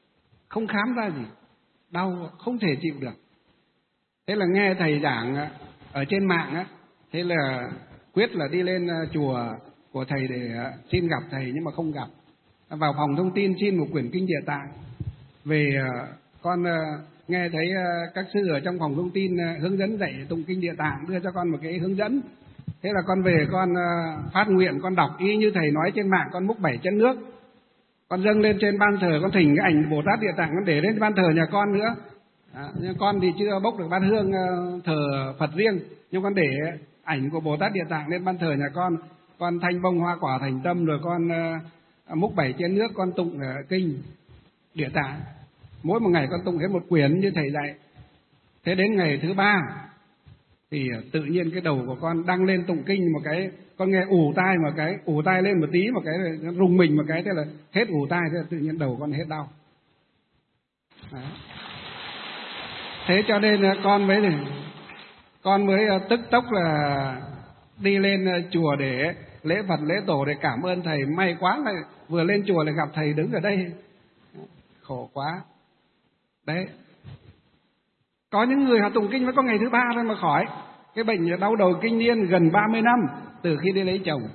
không khám ra gì, đau không thể chịu được. Thế là nghe thầy giảng ở trên mạng á, thế là quyết là đi lên chùa của thầy để xin gặp thầy, nhưng mà không gặp. Vào phòng thông tin xin một quyển kinh Địa Tạng về. Con nghe thấy các sư ở trong phòng thông tin hướng dẫn dạy tụng kinh Địa Tạng, đưa cho con một cái hướng dẫn. Thế là con về con phát nguyện, con đọc y như thầy nói trên mạng, con múc bảy chén nước, con dâng lên trên ban thờ, con thỉnh cái ảnh Bồ Tát Địa Tạng con để lên ban thờ nhà con nữa. À, nhưng con thì chưa bốc được bát hương thờ Phật riêng, nhưng con để ảnh của Bồ Tát Địa Tạng lên ban thờ nhà con. Con thanh bông hoa quả thành tâm, rồi con uh, múc bảy chén nước, con tụng uh, kinh Địa Tạng. Mỗi một ngày con tụng hết một quyển như thầy dạy. Thế đến ngày thứ ba thì uh, tự nhiên cái đầu của con đăng lên tụng kinh một cái, con nghe ù tai một cái, ù tai lên một tí một cái, rùng mình một cái, thế là hết ù tai, thế là tự nhiên đầu con hết đau. Đấy. Thế cho nên con mới con mới tức tốc là đi lên chùa để lễ Phật lễ tổ để cảm ơn thầy. May quá là vừa lên chùa lại gặp thầy đứng ở đây, khổ quá. Đấy, có những người họ tụng kinh mới có ngày thứ ba thôi mà khỏi cái bệnh đau đầu kinh niên gần ba mươi năm từ khi đi lấy chồng.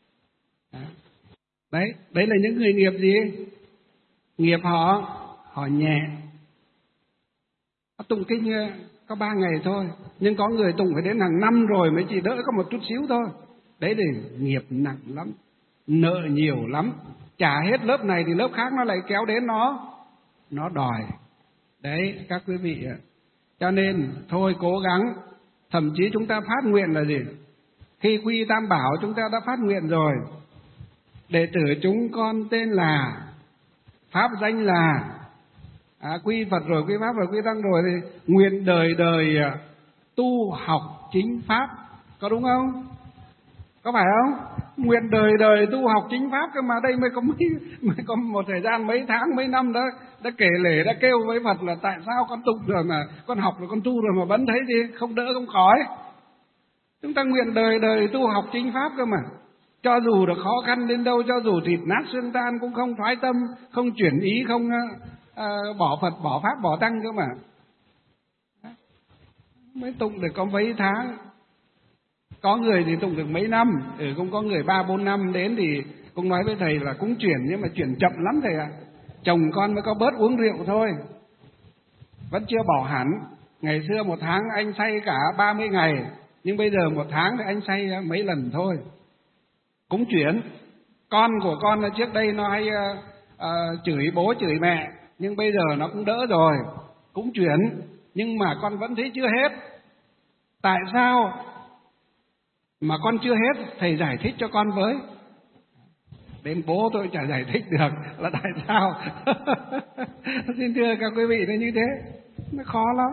Đấy, đấy là những người nghiệp gì? Nghiệp họ họ nhẹ. Tụng kinh có ba ngày thôi, nhưng có người tụng phải đến hàng năm rồi mới chỉ đỡ có một chút xíu thôi. Đấy thì nghiệp nặng lắm, nợ nhiều lắm, trả hết lớp này thì lớp khác nó lại kéo đến nó nó đòi. Đấy các quý vị ạ. Cho nên thôi cố gắng. Thậm chí chúng ta phát nguyện là gì? Khi quy Tam Bảo chúng ta đã phát nguyện rồi: đệ tử chúng con tên là, pháp danh là, à, quy Phật rồi, quy Pháp rồi, quy Tăng rồi, thì nguyện đời đời tu học chính Pháp. Có đúng không? Có phải không? Nguyện đời đời tu học chính Pháp cơ mà. Đây mới có mấy, mới có một thời gian mấy tháng mấy năm đó đã kể lể, đã kêu với Phật là tại sao con tụng rồi mà, con học rồi, con tu rồi mà vẫn thấy gì không đỡ không khỏi. Chúng ta nguyện đời đời tu học chính Pháp cơ mà. Cho dù được khó khăn đến đâu, cho dù thịt nát xương tan cũng không thoái tâm, không chuyển ý, không uh, bỏ Phật, bỏ Pháp, bỏ Tăng cơ mà. Mới tụng được có mấy tháng. Có người thì tụng được mấy năm, ừ, cũng có người ba bốn năm đến thì cũng nói với thầy là cũng chuyển, nhưng mà chuyển chậm lắm thầy ạ. À. Chồng con mới có bớt uống rượu thôi, vẫn chưa bỏ hẳn. Ngày xưa một tháng anh say cả ba mươi ngày, nhưng bây giờ một tháng thì anh say mấy lần thôi. Cũng chuyển. Con của con trước đây nó hay uh, uh, chửi bố chửi mẹ, nhưng bây giờ nó cũng đỡ rồi, cũng chuyển. Nhưng mà con vẫn thấy chưa hết. Tại sao mà con chưa hết? Thầy giải thích cho con với. Đến bố tôi chả giải thích được là tại sao. Xin thưa các quý vị, nó như thế, nó khó lắm.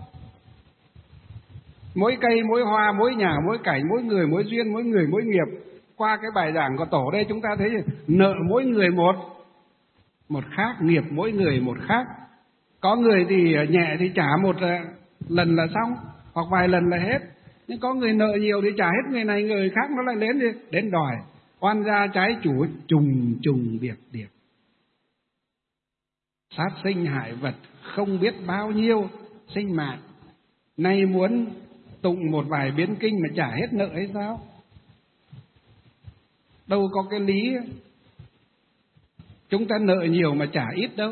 Mỗi cây, mỗi hoa, mỗi nhà, mỗi cảnh, mỗi người, mỗi duyên, mỗi người, mỗi nghiệp. Qua cái bài giảng của tổ đây chúng ta thấy nợ mỗi người một một khác, nghiệp mỗi người một khác. Có người thì nhẹ thì trả một lần là xong, hoặc vài lần là hết. Nhưng có người nợ nhiều thì trả hết người này, người khác nó lại đến đến đòi. Oan gia trái chủ trùng trùng điệp điệp. Sát sinh hại vật không biết bao nhiêu sinh mạng. Nay muốn tụng một vài biến kinh mà trả hết nợ hay sao? Đâu có cái lý. Chúng ta nợ nhiều mà trả ít đâu.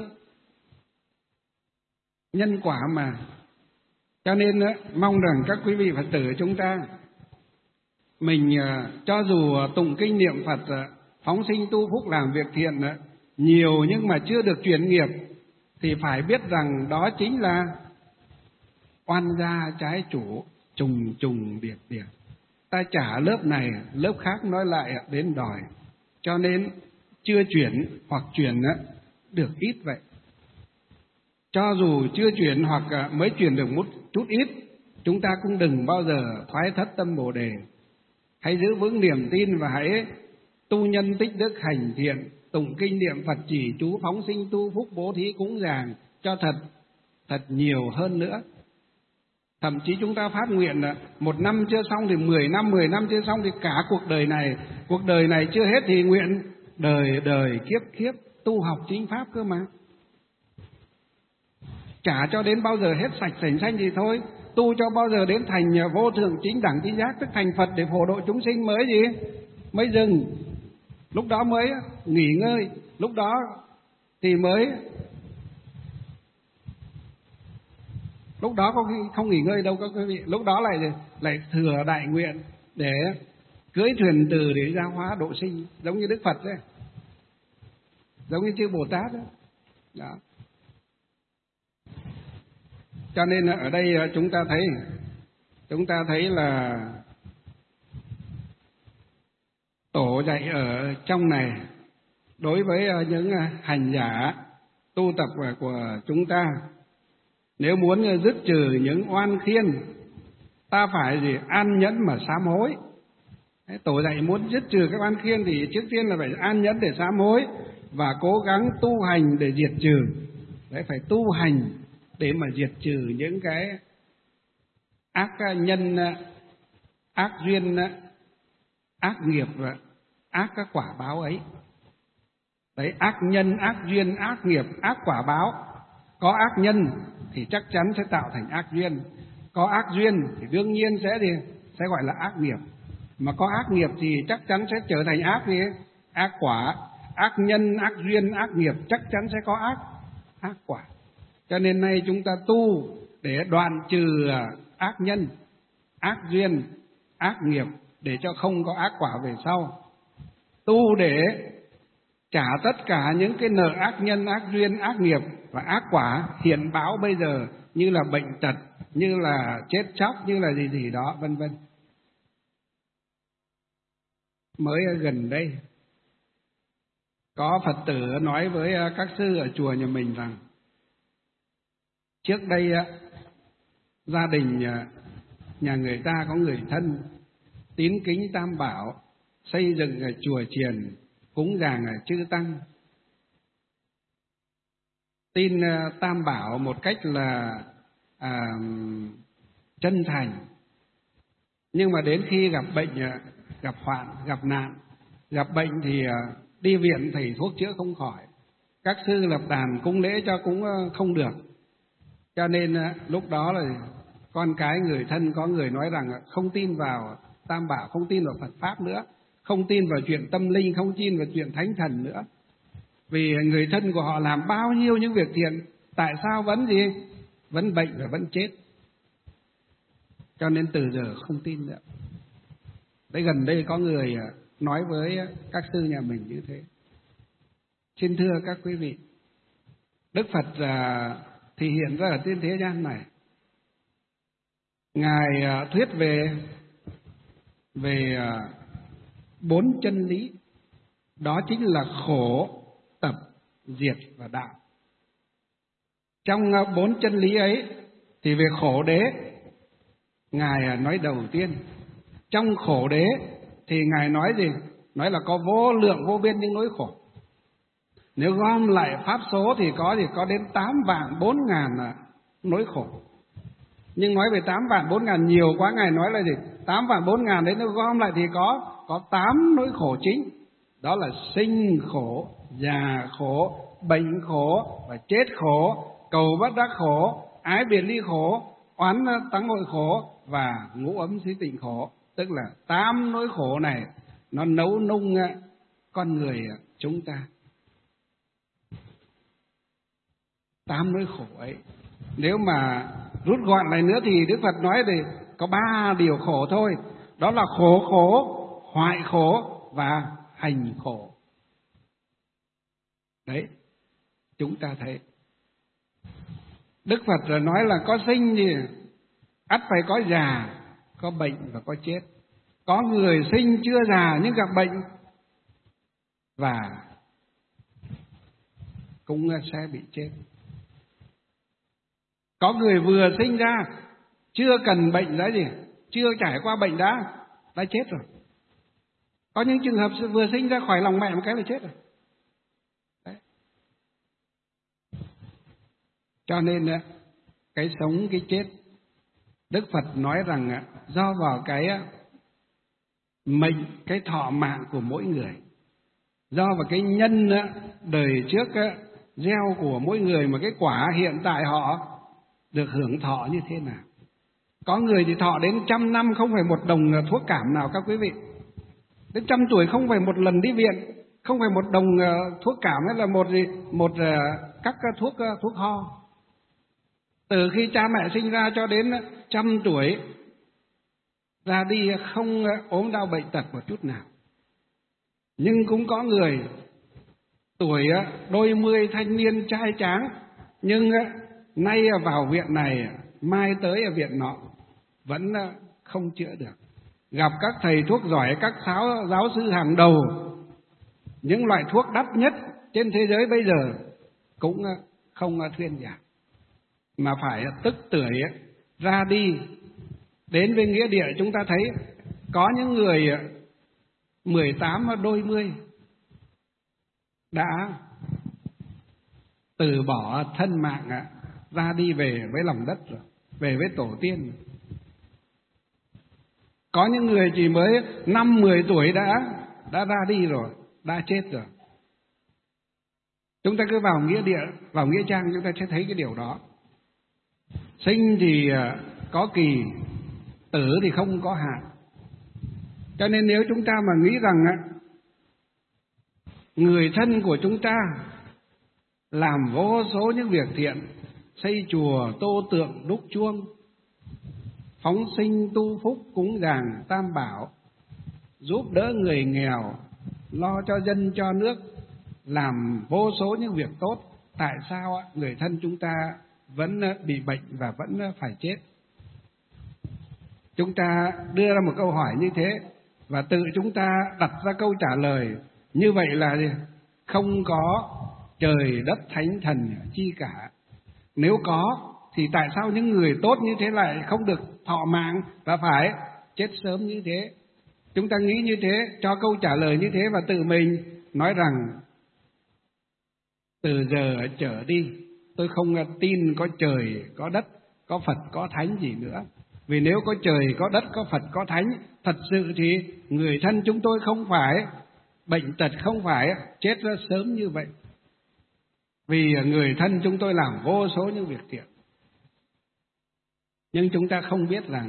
Nhân quả mà. Cho nên mong rằng các quý vị Phật tử chúng ta, mình cho dù tụng kinh niệm Phật, phóng sinh tu phúc làm việc thiện nhiều nhưng mà chưa được chuyển nghiệp, thì phải biết rằng đó chính là oan gia trái chủ trùng trùng điệp điệp. Ta trả lớp này, lớp khác nói lại đến đòi. Cho nên chưa chuyển hoặc chuyển được ít vậy. Cho dù chưa chuyển hoặc mới chuyển được một chút ít, chúng ta cũng đừng bao giờ thoái thất tâm Bồ Đề. Hãy giữ vững niềm tin và hãy tu nhân tích đức hành thiện, tụng kinh niệm Phật chỉ chú, phóng sinh tu phúc, bố thí cúng dường cho thật thật nhiều hơn nữa. Thậm chí chúng ta phát nguyện là một năm chưa xong thì mười năm, mười năm chưa xong thì cả cuộc đời này, cuộc đời này chưa hết thì nguyện đời đời kiếp kiếp tu học chính Pháp cơ mà. Chả cho đến bao giờ hết sạch sành xanh thì thôi. Tu cho bao giờ đến thành vô thượng chính đẳng chính giác, tức thành Phật để phổ độ chúng sinh mới gì? Mới dừng. Lúc đó mới nghỉ ngơi. Lúc đó thì mới... Lúc đó có khi không nghỉ ngơi đâu các quý vị. Lúc đó lại lại thừa đại nguyện để cưỡi thuyền từ để ra hóa độ sinh, giống như Đức Phật đấy, giống như chư Bồ Tát đấy. Đó. Cho nên ở đây chúng ta thấy chúng ta thấy là Tổ dạy ở trong này đối với những hành giả tu tập của chúng ta, nếu muốn dứt trừ những oan khiên, ta phải gì? An nhẫn mà sám hối. Tổ dạy muốn dứt trừ các oan khiên thì trước tiên là phải an nhẫn để sám hối và cố gắng tu hành để diệt trừ. Đấy, phải tu hành để mà diệt trừ những cái ác nhân, ác duyên, ác nghiệp và ác các quả báo ấy. Đấy, ác nhân, ác duyên, ác nghiệp, ác quả báo. Có ác nhân thì chắc chắn sẽ tạo thành ác duyên. Có ác duyên thì đương nhiên sẽ thì sẽ gọi là ác nghiệp. Mà có ác nghiệp thì chắc chắn sẽ trở thành ác gì? Ác quả. Ác nhân, ác duyên, ác nghiệp chắc chắn sẽ có ác ác quả. Cho nên nay chúng ta tu để đoạn trừ ác nhân, ác duyên, ác nghiệp để cho không có ác quả về sau. Tu để trả tất cả những cái nợ ác nhân, ác duyên, ác nghiệp và ác quả hiện báo bây giờ, như là bệnh tật, như là chết chóc, như là gì gì đó, vân vân. Mới gần đây có Phật tử nói với các sư ở chùa nhà mình rằng trước đây gia đình nhà người ta có người thân tín kính Tam Bảo, xây dựng chùa chiền, cúng dường chư tăng, tin Tam Bảo một cách là à, chân thành. Nhưng mà đến khi gặp bệnh, gặp hoạn, gặp nạn, gặp bệnh thì đi viện thầy thuốc chữa không khỏi, các sư lập đàn cúng lễ cho cũng không được. Cho nên lúc đó là con cái người thân có người nói rằng không tin vào Tam Bảo, không tin vào Phật Pháp nữa, không tin vào chuyện tâm linh, không tin vào chuyện thánh thần nữa. Vì người thân của họ làm bao nhiêu những việc thiện, tại sao vẫn gì? Vẫn bệnh và vẫn chết. Cho nên từ giờ không tin nữa. Đấy, gần đây có người nói với các sư nhà mình như thế. Xin thưa các quý vị, Đức Phật thì hiện ra ở trên thế gian này, Ngài thuyết về về bốn chân lý, đó chính là khổ, tập, diệt và đạo. Trong bốn chân lý ấy thì về khổ đế Ngài nói đầu tiên. Trong khổ đế thì Ngài nói gì? Nói là có vô lượng vô biên những nỗi khổ. Nếu gom lại pháp số thì có gì? Có đến tám vạn bốn ngàn nỗi khổ. Nhưng nói về tám vạn bốn ngàn nhiều quá, Ngài nói là gì? Tám vạn bốn ngàn đấy, nếu gom lại thì có có tám nỗi khổ chính. Đó là sinh khổ, già khổ, bệnh khổ và chết khổ, cầu bất đắc khổ, ái biệt ly khổ, oán tắng hội khổ và ngũ ấm thí tịnh khổ. Tức là tám nỗi khổ này nó nấu nung con người chúng ta. Tám nỗi khổ ấy, nếu mà rút gọn lại nữa thì Đức Phật nói thì có ba điều khổ thôi. Đó là khổ khổ, hoại khổ và hành khổ. Đấy, chúng ta thấy Đức Phật nói là có sinh thì ắt phải có già, có bệnh và có chết. Có người sinh chưa già nhưng gặp bệnh và cũng sẽ bị chết. Có người vừa sinh ra chưa cần bệnh đã gì, chưa trải qua bệnh đã đã chết rồi. Có những trường hợp vừa sinh ra khỏi lòng mẹ một cái là chết rồi. Đấy. Cho nên cái sống cái chết, Đức Phật nói rằng do vào cái mệnh, cái thọ mạng của mỗi người, do vào cái nhân đời trước gieo của mỗi người, mà cái quả hiện tại họ được hưởng thọ như thế nào. Có người thì thọ đến trăm năm không phải một đồng thuốc cảm nào các quý vị. Đến trăm tuổi không phải một lần đi viện, không phải một đồng thuốc cảm hay là một gì một các thuốc thuốc ho. Từ khi cha mẹ sinh ra cho đến trăm tuổi ra đi không ốm đau bệnh tật một chút nào. Nhưng cũng có người tuổi đôi mươi thanh niên trai tráng, nhưng nay vào viện này, mai tới ở viện nọ, vẫn không chữa được. Gặp các thầy thuốc giỏi, các giáo, giáo sư hàng đầu, những loại thuốc đắt nhất trên thế giới bây giờ cũng không thuyên giảm, mà phải tức tưởi ra đi. Đến với nghĩa địa chúng ta thấy có những người mười tám đôi mươi đã từ bỏ thân mạng ra đi về với lòng đất rồi, về với tổ tiên. Có những người chỉ mới năm mười tuổi đã đã ra đi rồi, đã chết rồi. Chúng ta cứ vào nghĩa địa, vào nghĩa trang chúng ta sẽ thấy cái điều đó. Sinh thì có kỳ, tử thì không có hạn. Cho nên nếu chúng ta mà nghĩ rằng người thân của chúng ta làm vô số những việc thiện, xây chùa, tô tượng, đúc chuông, phóng sinh tu phúc, cúng dường tam bảo, giúp đỡ người nghèo, lo cho dân cho nước, làm vô số những việc tốt, tại sao người thân chúng ta vẫn bị bệnh và vẫn phải chết? Chúng ta đưa ra một câu hỏi như thế và tự chúng ta đặt ra câu trả lời như vậy là không có trời đất thánh thần chi cả. Nếu có thì tại sao những người tốt như thế lại không được thọ mạng và phải chết sớm như thế? Chúng ta nghĩ như thế, cho câu trả lời như thế và tự mình nói rằng từ giờ trở đi tôi không tin có trời, có đất, có Phật, có Thánh gì nữa. Vì nếu có trời, có đất, có Phật, có Thánh, thật sự thì người thân chúng tôi không phải bệnh tật, không phải chết ra sớm như vậy. Vì người thân chúng tôi làm vô số những việc thiện. Nhưng chúng ta không biết rằng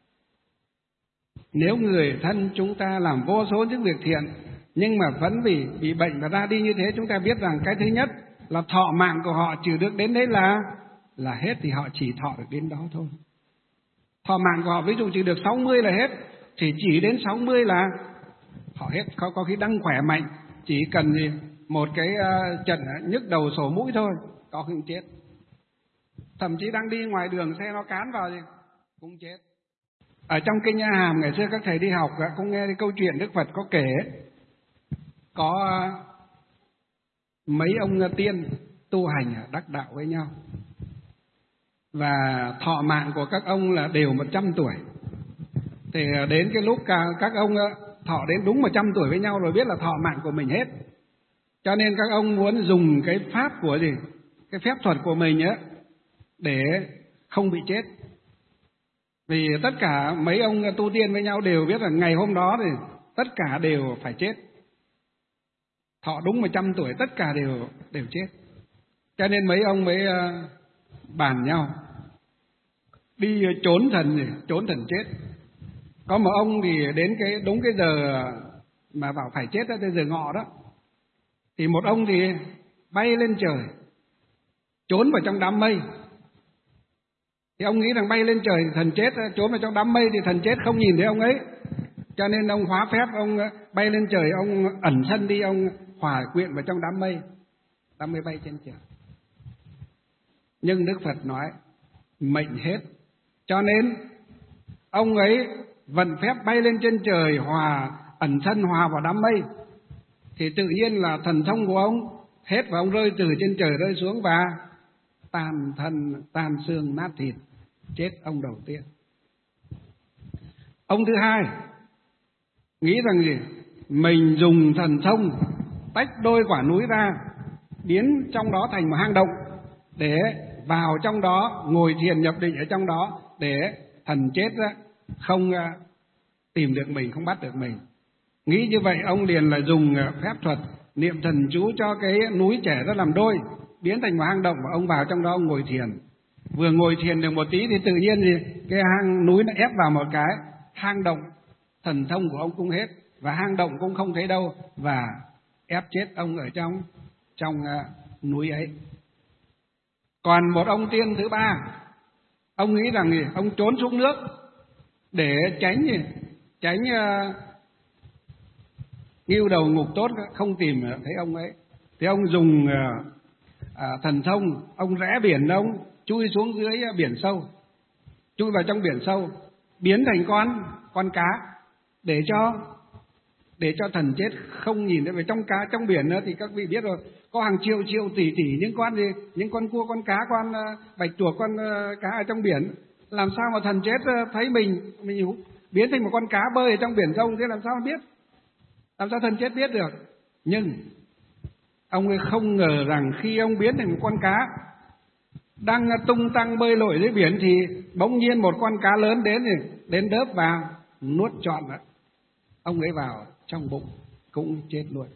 nếu người thân chúng ta làm vô số những việc thiện nhưng mà vẫn vì bị bệnh và ra đi như thế, chúng ta biết rằng cái thứ nhất là thọ mạng của họ chỉ được đến đấy là là hết, thì họ chỉ thọ được đến đó thôi. Thọ mạng của họ ví dụ chỉ được sáu mươi là hết, thì chỉ đến sáu mươi là họ hết. Có, có khi đang khỏe mạnh, chỉ cần gì một cái uh, trận nhức đầu sổ mũi thôi, có khi chết. Thậm chí đang đi ngoài đường xe nó cán vào gì cũng chết. Ở trong Kinh A Hàm ngày xưa các thầy đi học cũng nghe câu chuyện Đức Phật có kể, có uh, mấy ông tiên tu hành đắc đạo với nhau, và thọ mạng của các ông là đều một trăm tuổi. Thì đến cái lúc các ông thọ đến đúng một trăm tuổi với nhau rồi biết là thọ mạng của mình hết. Cho nên các ông muốn dùng cái pháp của gì, cái phép thuật của mình á, để không bị chết. Vì tất cả mấy ông tu tiên với nhau đều biết là ngày hôm đó thì tất cả đều phải chết. Thọ đúng một trăm tuổi tất cả đều đều chết. Cho nên mấy ông mới uh, bàn nhau đi trốn thần gì, trốn thần chết. Có một ông thì đến cái đúng cái giờ mà bảo phải chết đó, cái giờ ngọ đó, thì một ông thì bay lên trời, trốn vào trong đám mây. Thì ông nghĩ rằng bay lên trời thì thần chết, trốn vào trong đám mây thì thần chết không nhìn thấy ông ấy. Cho nên ông hóa phép, ông bay lên trời, ông ẩn thân đi, ông hòa quyện vào trong đám mây, đám mây bay trên trời. Nhưng Đức Phật nói mệnh hết, cho nên ông ấy vận phép bay lên trên trời, hòa ẩn thân hòa vào đám mây, thì tự nhiên là thần thông của ông hết và ông rơi từ trên trời rơi xuống và tàn thân tan xương nát thịt, chết ông đầu tiên. Ông thứ hai nghĩ rằng gì, mình dùng thần thông tách đôi quả núi ra, biến trong đó thành một hang động, để vào trong đó ngồi thiền nhập định ở trong đó, để thần chết ra không tìm được mình, không bắt được mình. Nghĩ như vậy ông liền là dùng phép thuật niệm thần chú cho cái núi trẻ ra làm đôi, biến thành một hang động, và ông vào trong đó ông ngồi thiền. Vừa ngồi thiền được một tí thì tự nhiên thì cái hang núi nó ép vào một cái hang động, thần thông của ông cũng hết, và hang động cũng không thấy đâu, và ép chết ông ở trong trong uh, núi ấy. Còn một ông tiên thứ ba, ông nghĩ rằng gì? Ông trốn xuống nước để tránh gì? Tránh uh, nghiêu đầu ngục tốt không tìm thấy ông ấy. Thì ông dùng uh, uh, thần thông, ông rẽ biển, ông chui xuống dưới biển sâu, chui vào trong biển sâu, biến thành con con cá để cho để cho thần chết không nhìn thấy. Về trong cá trong biển nữa thì các vị biết rồi, có hàng triệu triệu tỷ tỷ những con gì, những con cua, con cá, con uh, bạch tuộc, con uh, cá ở trong biển. Làm sao mà thần chết uh, thấy mình mình biến thành một con cá bơi ở trong biển rộng, thế làm sao biết? Làm sao thần chết biết được? Nhưng ông ấy không ngờ rằng khi ông biến thành một con cá đang tung tăng bơi lội dưới biển thì bỗng nhiên một con cá lớn đến thì đến đớp vào nuốt trọn đó. Ông ấy vào trong bụng cũng chết luôn.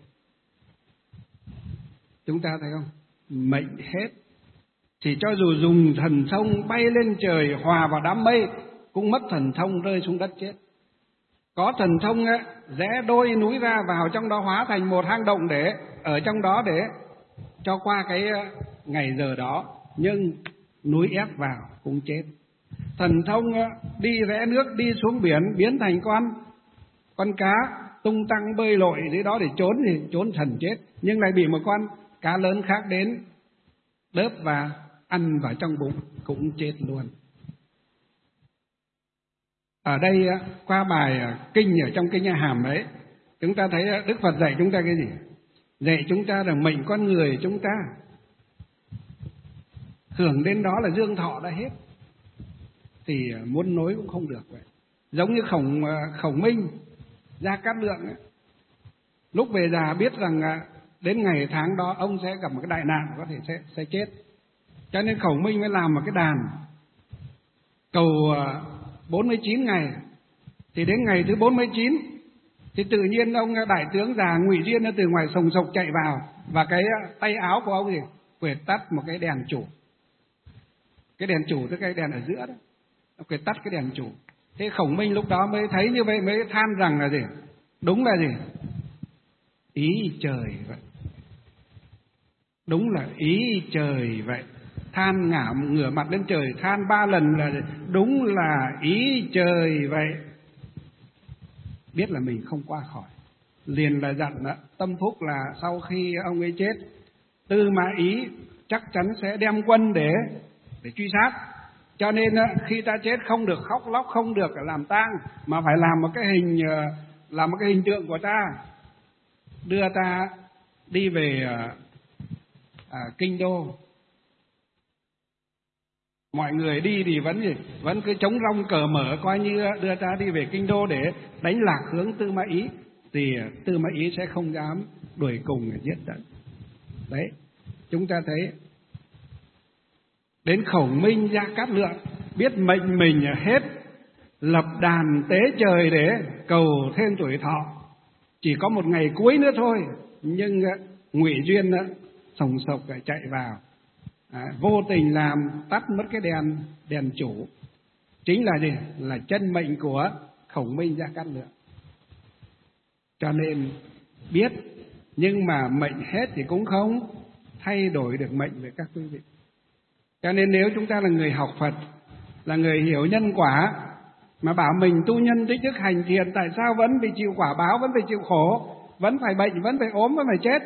Chúng ta thấy không? Mệnh hết thì cho dù dùng thần thông bay lên trời hòa vào đám mây cũng mất thần thông, rơi xuống đất chết. Có thần thông ấy, rẽ đôi núi ra vào trong đó hóa thành một hang động để ở trong đó để cho qua cái ngày giờ đó, nhưng núi ép vào cũng chết. Thần thông đi rẽ nước, đi xuống biển, biến thành con con cá tung tăng bơi lội dưới đó để trốn thì trốn thần chết, nhưng lại bị một con cá lớn khác đến đớp và ăn vào trong bụng cũng chết luôn. Ở đây qua bài kinh ở trong kinh A Hàm ấy, chúng ta thấy Đức Phật dạy chúng ta cái gì? Dạy chúng ta rằng mệnh con người chúng ta hưởng đến đó là dương thọ đã hết, thì muốn nối cũng không được vậy. Giống như Khổng Khổng Minh, Gia Cát Lượng ấy, lúc về già biết rằng đến ngày tháng đó ông sẽ gặp một cái đại nạn, có thể sẽ sẽ chết, cho nên Khổng Minh mới làm một cái đàn cầu bốn mươi chín ngày. Thì đến ngày thứ bốn mươi chín thì tự nhiên ông đại tướng già Ngụy Diên từ ngoài sồng sộc chạy vào, và cái tay áo của ông gì quệt tắt một cái đèn chủ. Cái đèn chủ tức cái đèn ở giữa đó, ông quệt tắt cái đèn chủ. Thế Khổng Minh lúc đó mới thấy như vậy, mới than rằng là gì? Đúng là gì? Ý trời vậy. Đúng là ý trời vậy. Than ngả ngửa mặt lên trời than ba lần là đúng là ý trời vậy. Biết là mình không qua khỏi, liền là dặn đó, Tâm Phúc là sau khi ông ấy chết, Tư Mã Ý chắc chắn sẽ đem quân để để truy sát. Cho nên khi ta chết không được khóc lóc, không được làm tang, mà phải làm một cái hình làm một cái hình tượng của ta, đưa ta đi về à, kinh đô. Mọi người đi thì vẫn gì vẫn cứ chống rong cờ mở, coi như đưa ta đi về kinh đô để đánh lạc hướng Tư Mã Ý, thì Tư Mã Ý sẽ không dám đuổi cùng giết tận. Đấy, chúng ta thấy đến Khổng Minh, Gia Cát Lượng biết mệnh mình hết, lập đàn tế trời để cầu thêm tuổi thọ, chỉ có một ngày cuối nữa thôi, nhưng Ngụy Duyên sồng sộc chạy vào, à, vô tình làm tắt mất cái đèn đèn chủ, chính là gì? Là chân mệnh của Khổng Minh, Gia Cát Lượng. Cho nên biết, nhưng mà mệnh hết thì cũng không thay đổi được mệnh với các quý vị. Cho nên nếu chúng ta là người học Phật, là người hiểu nhân quả, mà bảo mình tu nhân tích đức hành thiện, tại sao vẫn bị chịu quả báo, vẫn phải chịu khổ, vẫn phải bệnh, vẫn phải ốm, vẫn phải chết?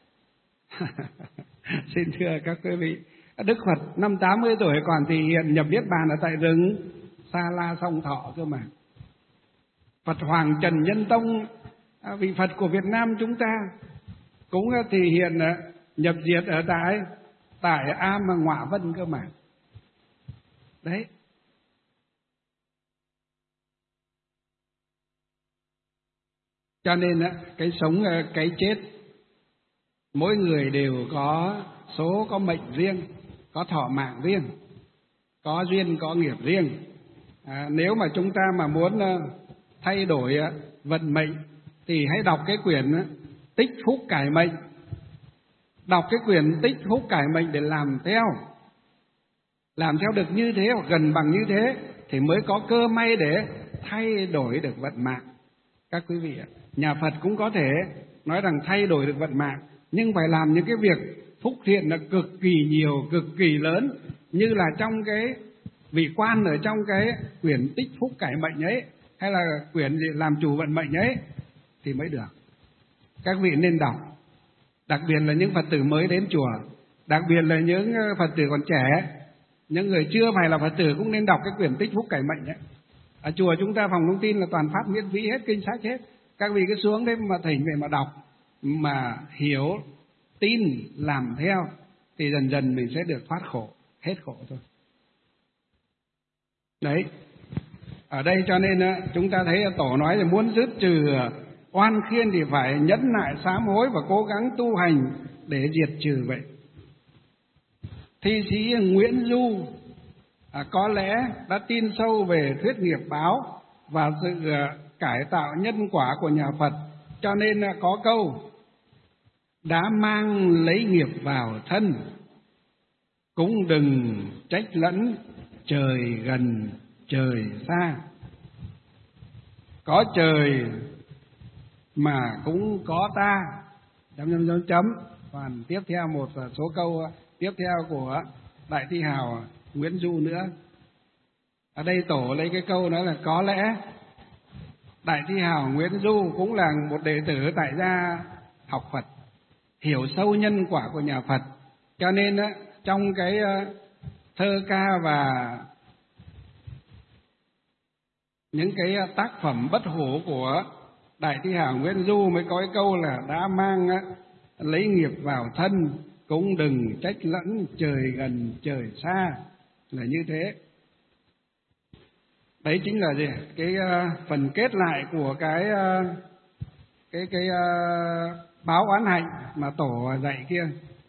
Xin thưa các quý vị, Đức Phật năm tám mươi tuổi còn thì hiện nhập niết bàn ở tại rừng Sa La Song Thọ cơ mà. Phật Hoàng Trần Nhân Tông, vị Phật của Việt Nam chúng ta, cũng thì hiện nhập diệt ở tại tại Am Ngọa Vân cơ mà. Đấy. Cho nên cái sống cái chết, mỗi người đều có số, có mệnh riêng, có thọ mạng riêng, có duyên, có nghiệp riêng. À, nếu mà chúng ta mà muốn thay đổi vận mệnh thì hãy đọc cái quyển Tích Phúc Cải Mệnh. Đọc cái quyển Tích Phúc Cải Mệnh để làm theo, làm theo được như thế hoặc gần bằng như thế thì mới có cơ may để thay đổi được vận mạng. Các quý vị ạ, nhà Phật cũng có thể nói rằng thay đổi được vận mạng, nhưng phải làm những cái việc phúc thiện là cực kỳ nhiều, cực kỳ lớn, như là trong cái vị quan ở trong cái quyển Tích Phúc Cải Mệnh ấy, hay là quyển gì làm chủ vận mệnh ấy thì mới được. Các vị nên đọc, đặc biệt là những Phật tử mới đến chùa, đặc biệt là những Phật tử còn trẻ, những người chưa phải là Phật tử cũng nên đọc cái quyển Tích Phúc Cải Mệnh ấy. Ở chùa chúng ta phòng thông tin là toàn phát miễn phí hết, kinh sách hết. Các vị cứ xuống đấy mà thỉnh về mà đọc, mà hiểu, tin, làm theo thì dần dần mình sẽ được thoát khổ, hết khổ thôi. Đấy, ở đây cho nên chúng ta thấy Tổ nói là muốn dứt trừ oan khiên thì phải nhẫn nại sám hối và cố gắng tu hành để diệt trừ vậy. Thi sĩ Nguyễn Du à, có lẽ đã tin sâu về thuyết nghiệp báo và sự cải tạo nhân quả của nhà Phật, cho nên có câu đã mang lấy nghiệp vào thân, cũng đừng trách lẫn trời gần trời xa. Có trời mà cũng có ta, chấm chấm chấm chấm. Còn tiếp theo một số câu tiếp theo của Đại Thi Hào Nguyễn Du nữa. Ở đây Tổ lấy cái câu đó là có lẽ Đại Thi Hào Nguyễn Du cũng là một đệ tử tại gia học Phật, hiểu sâu nhân quả của nhà Phật, cho nên á, trong cái thơ ca và những cái tác phẩm bất hủ của Đại Thi Hào Nguyễn Du mới có cái câu là đã mang á, lấy nghiệp vào thân, cũng đừng trách lẫn trời gần trời xa, là như thế. Đấy chính là gì? Cái uh, phần kết lại của cái uh, cái cái uh, báo oán hạnh mà Tổ dạy kia.